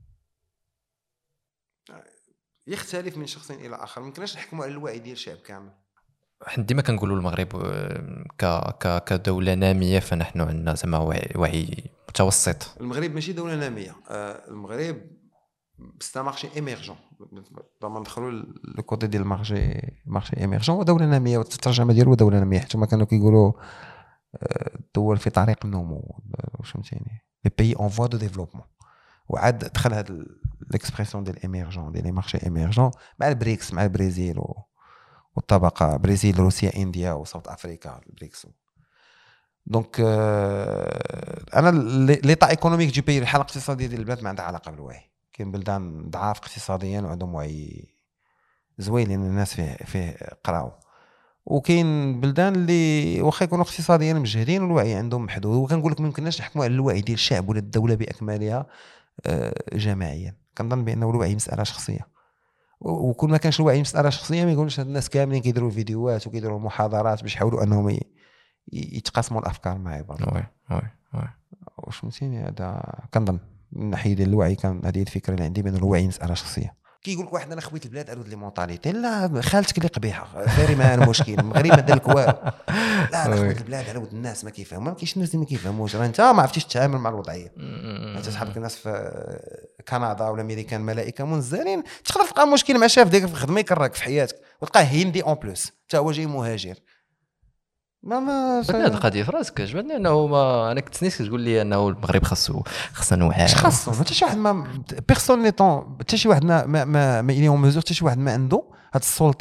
يختلف من شخص الى اخر. ما يمكنش نحكموا على الوعي ديال الشعب كامل. حنا ديما كنقولوا المغرب ك ك كدوله ناميه فنحن عندنا زعما وعي, وعي متوسط. المغرب ماشي دوله ناميه. آه المغرب ستا مارشي ايميرجون. لما ندخلوا لو كوتي ديال المارشي مارشي ايميرجون هو دوله ناميه والترجمه ديالو دوله ناميه حيت ما كانوا كيقولوا الدول في طريق النمو. واش فهمتيني؟ لي بيي اون فوا دو ديفلوبمون. وعاد دخل هاد الاكسبريسيون ديال ايميرجون ديال لي مارشي ايميرجون مع البريكس مع البرازيل و... والطبقه برازيل روسيا انديا وساوث افريكا البريكس. دونك euh, انا ليطا ايكونوميك دو بيي الحاله الاقتصاديه ديال البلاد ما عندها علاقه بالوعي. كاين بلدان ضعاف اقتصاديا وعندهم وعي زوينين الناس فيه فيه قراو وكاين بلدان اللي واخا يكونوا اقتصاديا مجهدين والوعي عندهم محدود. وكنقول لك ما يمكنناش نحكموا على الوعي ديال الشعب ولا الدوله باكملها جماعيا. كنظن بانه الوعي مساله شخصيه وكل ما كانش الوعي مساله شخصيه ما يقولوش هاد الناس كاملين كيديروا فيديوهات وكيديروا محاضرات باش يحاولوا انهم يتقاسموا الافكار مع بعض. وي وي وي واش فهمتيني؟ هذا كنظن من الناحيه ديال الوعي كان هذه الفكره اللي عندي بان الوعي مساله شخصيه. كيقول لك واحد انا خويت البلاد على ود لي مونطاليتي. لا خالتك اللي قبيحه فاري ما المشكل المغرب ما دار لك والو. لا انا خويت البلاد على ود الناس ما كيفهموا. ما كاينش الناس اللي ما كيفهموش. راه انت ما عرفتيش تتعامل مع الوضعيه. انت صحابك الناس في كندا ولا امريكان ملائكه منزلين تقدر تلقى مشكل مع شاف ديك في الخدمه يكرهك في حياتك وتلقاه هندي اون بلوس حتى هو جاي مهاجر. ما ما هذه القضيه في راسك جبدني انه ما انا كنت نيت تقول لي انه المغرب خاصو خاصنا نوعي. اش خاصو؟ حتى شي واحد ما بيرسون لي طون حتى شي واحد ما ما ما اليوم مزور حتى شي واحد ما عنده هاد السلطه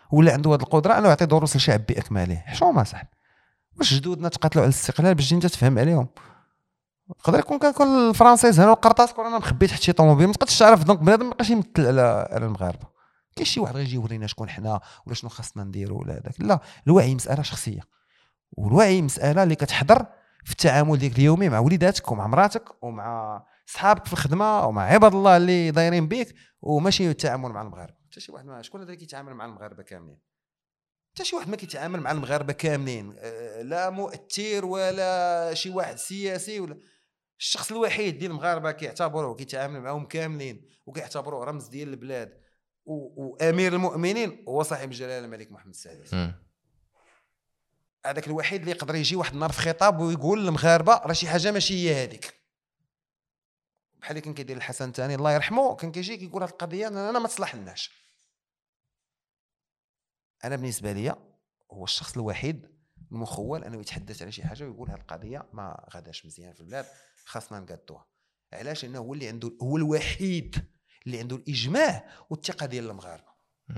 ولا عنده هذه القدره انه يعطي دروس للشعب باكمله. حشومه صح. واش جدودنا تقاتلوا على الاستقلال باش انت تفهم عليهم؟ يقدر يكون كنكون الفرنسيز هنا القرطاس كون انا مخبي تحت شي طوموبيل ما تقدرش تعرف. دونك بنادم ما يبقاش يمثل على على المغاربه. كاين شي واحد غيجي يورينا شكون حنا ولا شنو خاصنا نديروا ولا هذاك. لا، الوعي مساله شخصيه، والوعي مساله اللي كتحضر في التعامل ديالك اليومي مع وليداتك ومع مراتك ومع صحابك في الخدمه ومع عباد الله اللي دايرين بيك، وماشي التعامل مع المغاربه. حتى شي واحد ما شكون هذا اللي كيتعامل مع المغاربه كاملين؟ حتى شي واحد ما كيتعامل مع المغاربه كاملين، لا مؤثر ولا شي واحد سياسي ولا الشخص الوحيد ديال المغاربه كيعتبروه كيتعامل معهم كاملين وكيعتبروه رمز ديال البلاد وامير المؤمنين هو صاحب الجلاله الملك محمد السادس. هذاك الوحيد اللي يقدر يجي واحد النهار في خطاب ويقول للمغاربه راه شي حاجه ماشي هي هذيك. بحال اللي كان كيدير الحسن الثاني الله يرحمه، كان كيجي كيقول هذه القضيه انا ما تصلح لناش. انا بالنسبه لي هو الشخص الوحيد المخول انه يتحدث على شي حاجه ويقول هذه القضيه ما غاداش مزيان في البلاد خاصنا نقادوها. علاش؟ لانه هو اللي عنده، هو الوحيد اللي عنده الاجماع والثقه ديال المغاربه.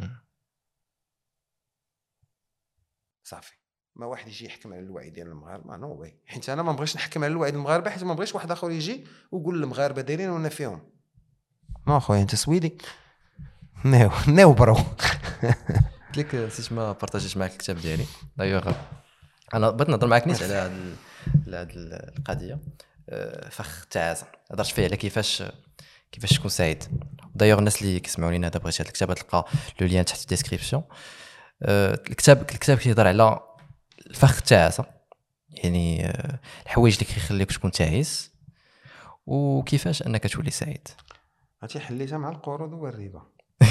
صافي، ما واحد يجي يحكم على الوعي ديال المغاربه نو واي. حيت انا ما بغيتش نحكم على الوعي ديال المغاربه، حيت ما بغيتش واحد اخر يجي ويقول المغاربه دايرين وانا فيهم. نو خويا انت سويدي نو نو برو. قلت لك نسيت ما بارطاجيش معك الكتاب ديالي دايوغ. انا بغيت نهضر معك نيت على هذه على هذه القضيه فخ التعاسه. هضرت فيه على كيفاش كيفاش تكون سعيد. دايوغ الناس اللي كيسمعوا لينا دابا بغيت هذا الكتاب تلقى لو لين تحت الديسكريبسيون. الكتاب الكتاب كيهضر على الفخ التعاسه، يعني الحوايج اللي كيخليوك تكون تعيس وكيفاش انك تولي سعيد. هاتي حليتها مع القروض والربا.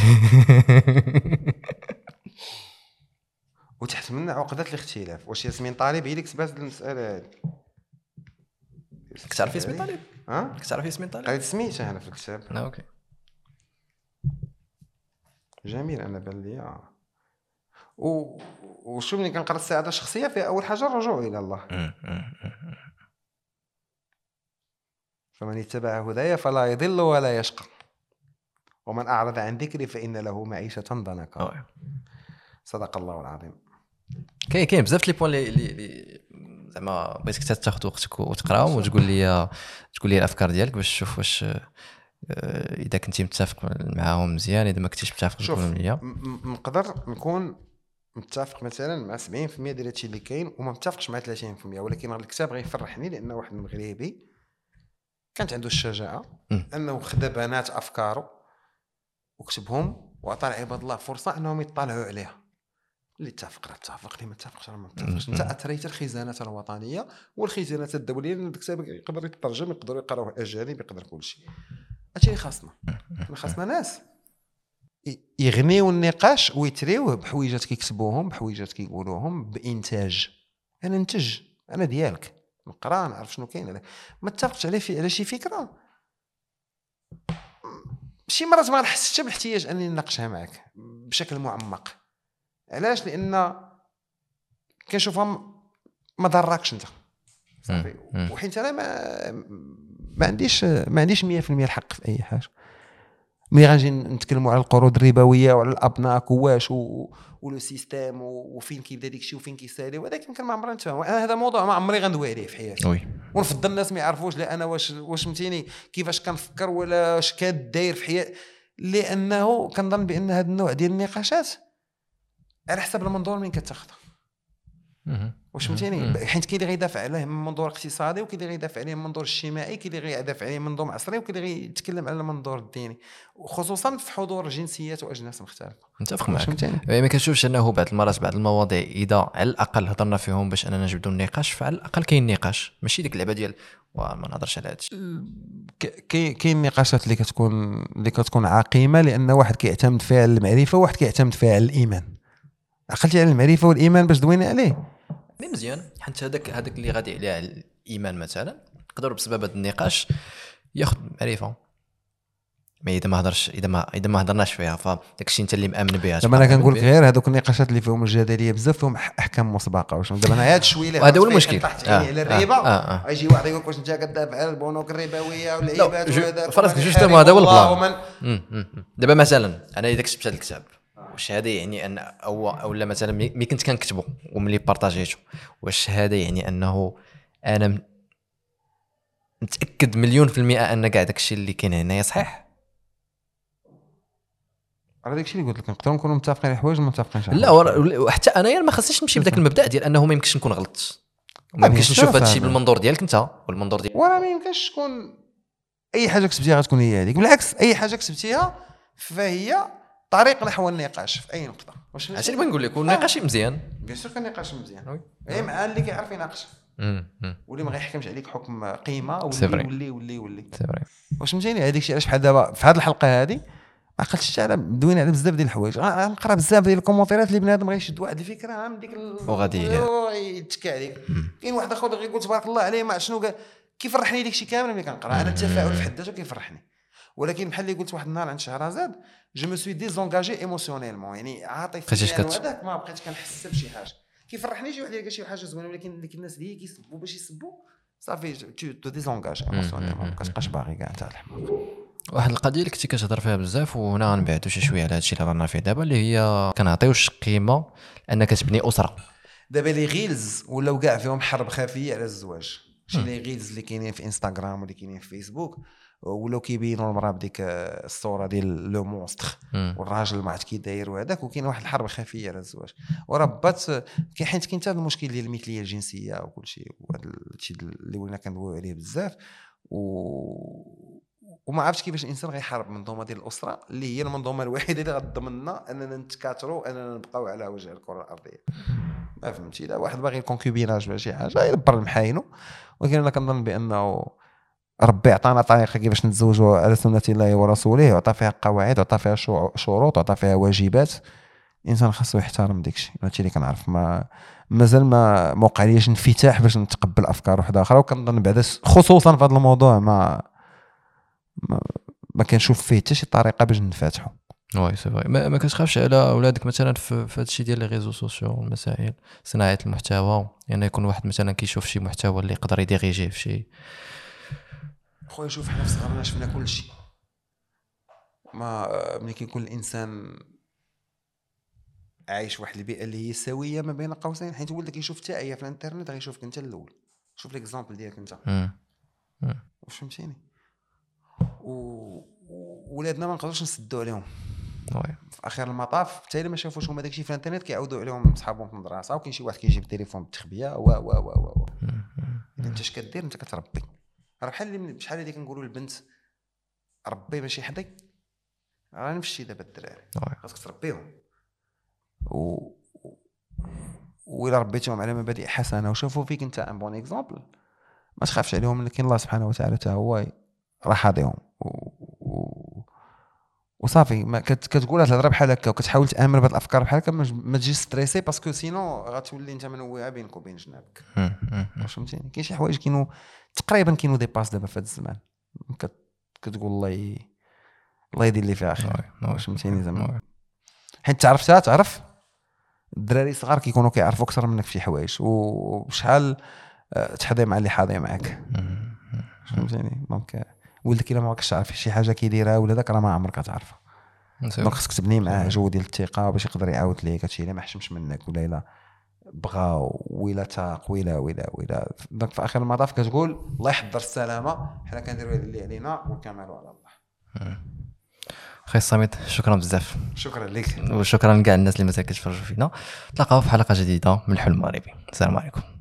وتحت منها عقدة الاختلاف. واش ياسمين طالب هي اللي كتبات المسألة هذه؟ كتعرف ياسمين طالب؟ ها؟ كتعرف ياسمين طالب؟ قريت سميتها انا في الكتاب. اه اوكي جميل. انا بان لي و وشو ملي كنقرا السعاده الشخصيه فيها اول حاجه الرجوع الى الله. فمن اتبع هدايا فلا يضل ولا يشقى ومن اعرض عن ذكري فان له معيشه ضنكا. صدق الله العظيم. كاين كاين بزاف لي بوين اللي زعما بغيتك تاخذ وقتك وتقراهم وتقول لي تقول لي الافكار ديالك باش تشوف واش اذا كنتي متفق معاهم مزيان، اذا ما كنتيش متفق نكون ليا نقدر نكون متفق مثلا مع سبعين بالمئة ديال هادشي اللي كاين وما متفقش مع ثلاثين بالمئة، ولكن الكتاب غيفرحني لان واحد المغربي كانت عنده الشجاعه انه خدا بنات افكاره وكتبهم وعطى لعباد الله فرصه انهم يطلعوا عليها. اللي اتفق راه اتفق، اللي ما اتفقش راه ما اتفقش. انت اثريت الخزانات الوطنيه والخزانات الدوليه لان الكتاب يقدر يترجم، يقدروا يقراوه الاجانب، يقدر كل شيء. هادشي اللي خاصنا. خاصنا ناس يغنيو النقاش ويتريوه بحويجات كيكتبوهم، بحويجات كيقولوهم، بانتاج. انا ننتج، انا ديالك نقرا نعرف شنو كاين. ما اتفقتش على في على شي فكره شي مرات ما نحس حتى بالاحتياج اني نناقشها معك بشكل معمق. علاش؟ لان كنشوفها ما ضركش انت صافي. وحيت انا ما ما عنديش ما عنديش مية بالمئة الحق في اي حاجه. ملي غنجي نتكلموا على القروض الربويه وعلى الابناك واش ولو سيستيم وفين كيبدا داك الشيء وفين كيسالي، وهذاك يمكن ما عمرنا نتفاهم. انا هذا موضوع ما عمري غندوي عليه في حياتي. وي. ونفضل الناس ما يعرفوش لا انا واش واش فهمتيني كيفاش كنفكر ولا اش كداير في حياتي، لانه كنظن بان هذا النوع ديال النقاشات على حسب المنظور من كتاخذها. واش فهمتيني؟ حيت كاين اللي غيدافع عليه من منظور اقتصادي، وكاين اللي غيدافع عليه من منظور اجتماعي، كاين اللي غيدافع عليه من منظور عصري، وكاين اللي غيتكلم على المنظور الديني، وخصوصا في حضور جنسيات واجناس مختلفه. متفق معك. ما كنشوفش انه بعض المرات بعض المواضيع اذا على الاقل هضرنا فيهم باش اننا نجبدوا النقاش، فعلى الاقل كاين نقاش، ماشي ديك اللعبه ديال وما نهضرش على هذا الشيء. كاين كاين نقاشات اللي كتكون اللي كتكون عقيمه، لان واحد كيعتمد فيها على المعرفه وواحد كيعتمد فيها على الايمان. عقلتي على المعرفه والايمان باش دوينا عليه مي مزيان، حيت هذاك هذاك اللي غادي عليه على الايمان مثلا نقدروا بسبب هذا النقاش ياخذ معرفه. ما اذا ما هضرش اذا ما اذا ما هضرناش فيها فداك الشيء انت اللي مامن بها. دابا انا كنقول لك غير هذوك النقاشات اللي فيهم الجدليه بزاف فيهم احكام مسبقه. واش دابا انا هذا شويه هذا هو المشكل على الربا يجي واحد يقول لك واش انت كتدافع على البنوك الربويه والعباد وهذا فراسك جوج. هذا هو البلان. دابا مثلا انا اذا كتبت هذا الكتاب واش هذا يعني ان او او لا مثلا ملي كنت كنكتبو وملي بارطاجيتو واش هذا يعني انه انا م- متاكد مليون في المئه ان كاع داكشي اللي كاين هنايا صحيح؟ على داكشي اللي قلت لك نقدروا نكونوا متفقين على حوايج وما متفقينش على لا حوايج. ور- حتى انايا ما خصنيش نمشي بداك المبدا ديال انه ما يمكنش نكون غلطت وما آه، يمكنش bien نشوف sûr هذا الشيء هذا. بالمنظور ديالك انت والمنظور ديال ولا ما يمكنش تكون اي حاجه كتبتيها غتكون هي هذيك، بالعكس اي حاجه كتبتيها فهي طريق نحو النقاش في اي نقطه. واش هادشي اللي بغيت نقول لك والنقاش مزيان. بيان سور كان نقاش مزيان وي. اي مع اللي كيعرف يناقش امم أمم. واللي ما غيحكمش عليك حكم قيمه سي واللي فري. واللي واللي واللي سي فري. واش فهمتيني. هذيك الشيء علاش بحال دابا في هذه الحلقه هذه ما عقلتش حتى على دوينا على بزاف ديال الحوايج، غنقرا بزاف ديال الكومونتيرات اللي بنادم غيشد واحد الفكره عام ديك وغادي يتكى عليك. كاين واحد اخر غيقول تبارك الله عليه ما شنو قال كيفرحني داك الشيء كامل ملي كنقرا انا التفاؤل في حد ذاته كيفرحني. ولكن بحال اللي قلت واحد النهار عند شهرزاد جو مو سوي ديزونغاجي ايموسيونيلمون، يعني عاطفيا وهذاك ما بقيت كنحس بشي حاجه. كيفرحني شي واحد قال شي حاجه زوينه، ولكن ديك الناس اللي كيسبوا باش يسبوا صافي تو ديزونغاج ايموسيونيلمون ما كتبقاش باغي كاع انت الحماق. واحد القضيه اللي كنتي كتهضر فيها بزاف وهنا غنبعدوا شي شويه على هادشي اللي هضرنا فيه دابا اللي هي كنعطيوش قيمه انك تبني اسره. دابا لي غيلز ولاو كاع فيهم حرب خفيه على الزواج. شي لي غيلز اللي كاينين في انستغرام واللي كاينين في فيسبوك ولاو كيبينوا المراه بديك الصوره ديال لو مونستر والراجل ما عرفت كي داير وهذاك، وكاين واحد الحرب خفيه على الزواج وربات كاين حيت كاين حتى المشكل ديال المثليه الجنسيه وكل شيء وهذا الشيء اللي ولينا كندويو عليه بزاف و وما عرفتش كيفاش الانسان غيحارب منظومه ديال الاسره اللي هي المنظومه الوحيده اللي غتضمننا اننا نتكاثروا اننا نبقاو على وجه الكره الارضيه. ما فهمتي لا واحد باغي الكونكوبيناج ولا شي حاجه يدبر المحاينو، ولكن انا كنظن بانه ربي عطانا طريقه كيفاش نتزوجوا على سنه الله ورسوله، وعطى فيها قواعد وعطى فيها شروط وعطى فيها واجبات. الانسان خاصو يحترم داكشي. هادشي اللي كنعرف ما مازال ما موقع ليش انفتاح باش نتقبل افكار واحده اخرى، وكنظن بعدا خصوصا في هذا الموضوع ما ما, ما كنشوف فيه حتى شي طريقه باش نفتحوا. وي سي فري. ما, ما كتخافش على اولادك مثلا في, في هذا الشيء ديال لي ريزو سوسيو والمسائل صناعه المحتوى، يعني يكون واحد مثلا كيشوف شي محتوى اللي يقدر يديريجيه في شي خويا شوف حنا في صغرنا شفنا كل شيء. ما ملي كيكون الانسان عايش واحد البيئه اللي هي سويه ما بين قوسين، حيت ولدك يشوف حتى اي في الانترنت غيشوفك انت الاول. شوف ليكزامبل ديالك انت واش فهمتيني. و ولادنا ما نقدروش نسدوا عليهم. وي في اخر المطاف حتى الا ما شافوش هما داكشي في الانترنت كيعاودوا عليهم صحابهم في المدرسه، وكاين شي واحد كيجيب التليفون بالتخبيه و و و و اذا انت اش كدير انت كتربي. راه بحال اللي بشحال هذيك كنقولوا للبنت ربي ماشي حدي، راه نفس الشيء دابا الدراري خاصك تربيهم و وإلا ربيتهم على مبادئ حسنه وشافوا فيك انت ان بون اكزامبل ما تخافش عليهم، لكن الله سبحانه وتعالى حتى هو راه حاضيهم و... وصافي ما كت... كتقولها تهضر بحال هكا وكتحاول تامن بهاد الافكار بحال هكا ما تجيش ستريسي باسكو سينو غتولي انت منوعه بينك وبين جنابك. واش فهمتيني. كاين شي حوايج كاينوا تقريبا كاينوا دي باس دابا في هذا الزمان كت... كتقول الله ي... الله يدير لي فيها خير. واش فهمتيني زعما حيت تعرفتها تعرف الدراري صغار كيكونوا كيعرفوا اكثر منك في شي حوايج وشحال تحضي مع اللي حاضي معاك. فهمتيني. دونك ولدك الا ما راكش تعرف شي حاجه كيديرها ولا داك راه ما عمرك تعرفها. دونك خصك تبني معاه جو ديال الثقه باش يقدر يعاود ليك هادشي الا ما حشمش منك ولا الا بغى ولا تاق ولا ولا ولا. دونك في اخر المطاف كتقول الله يحضر السلامه، حنا كنديروا اللي علينا والكمال على الله. خي الصميد شكرا بزاف. شكرا لك وشكرا لكاع الناس اللي مازال كيتفرجوا فينا. نتلاقاو في حلقه جديده من الحلم المغربي. السلام عليكم.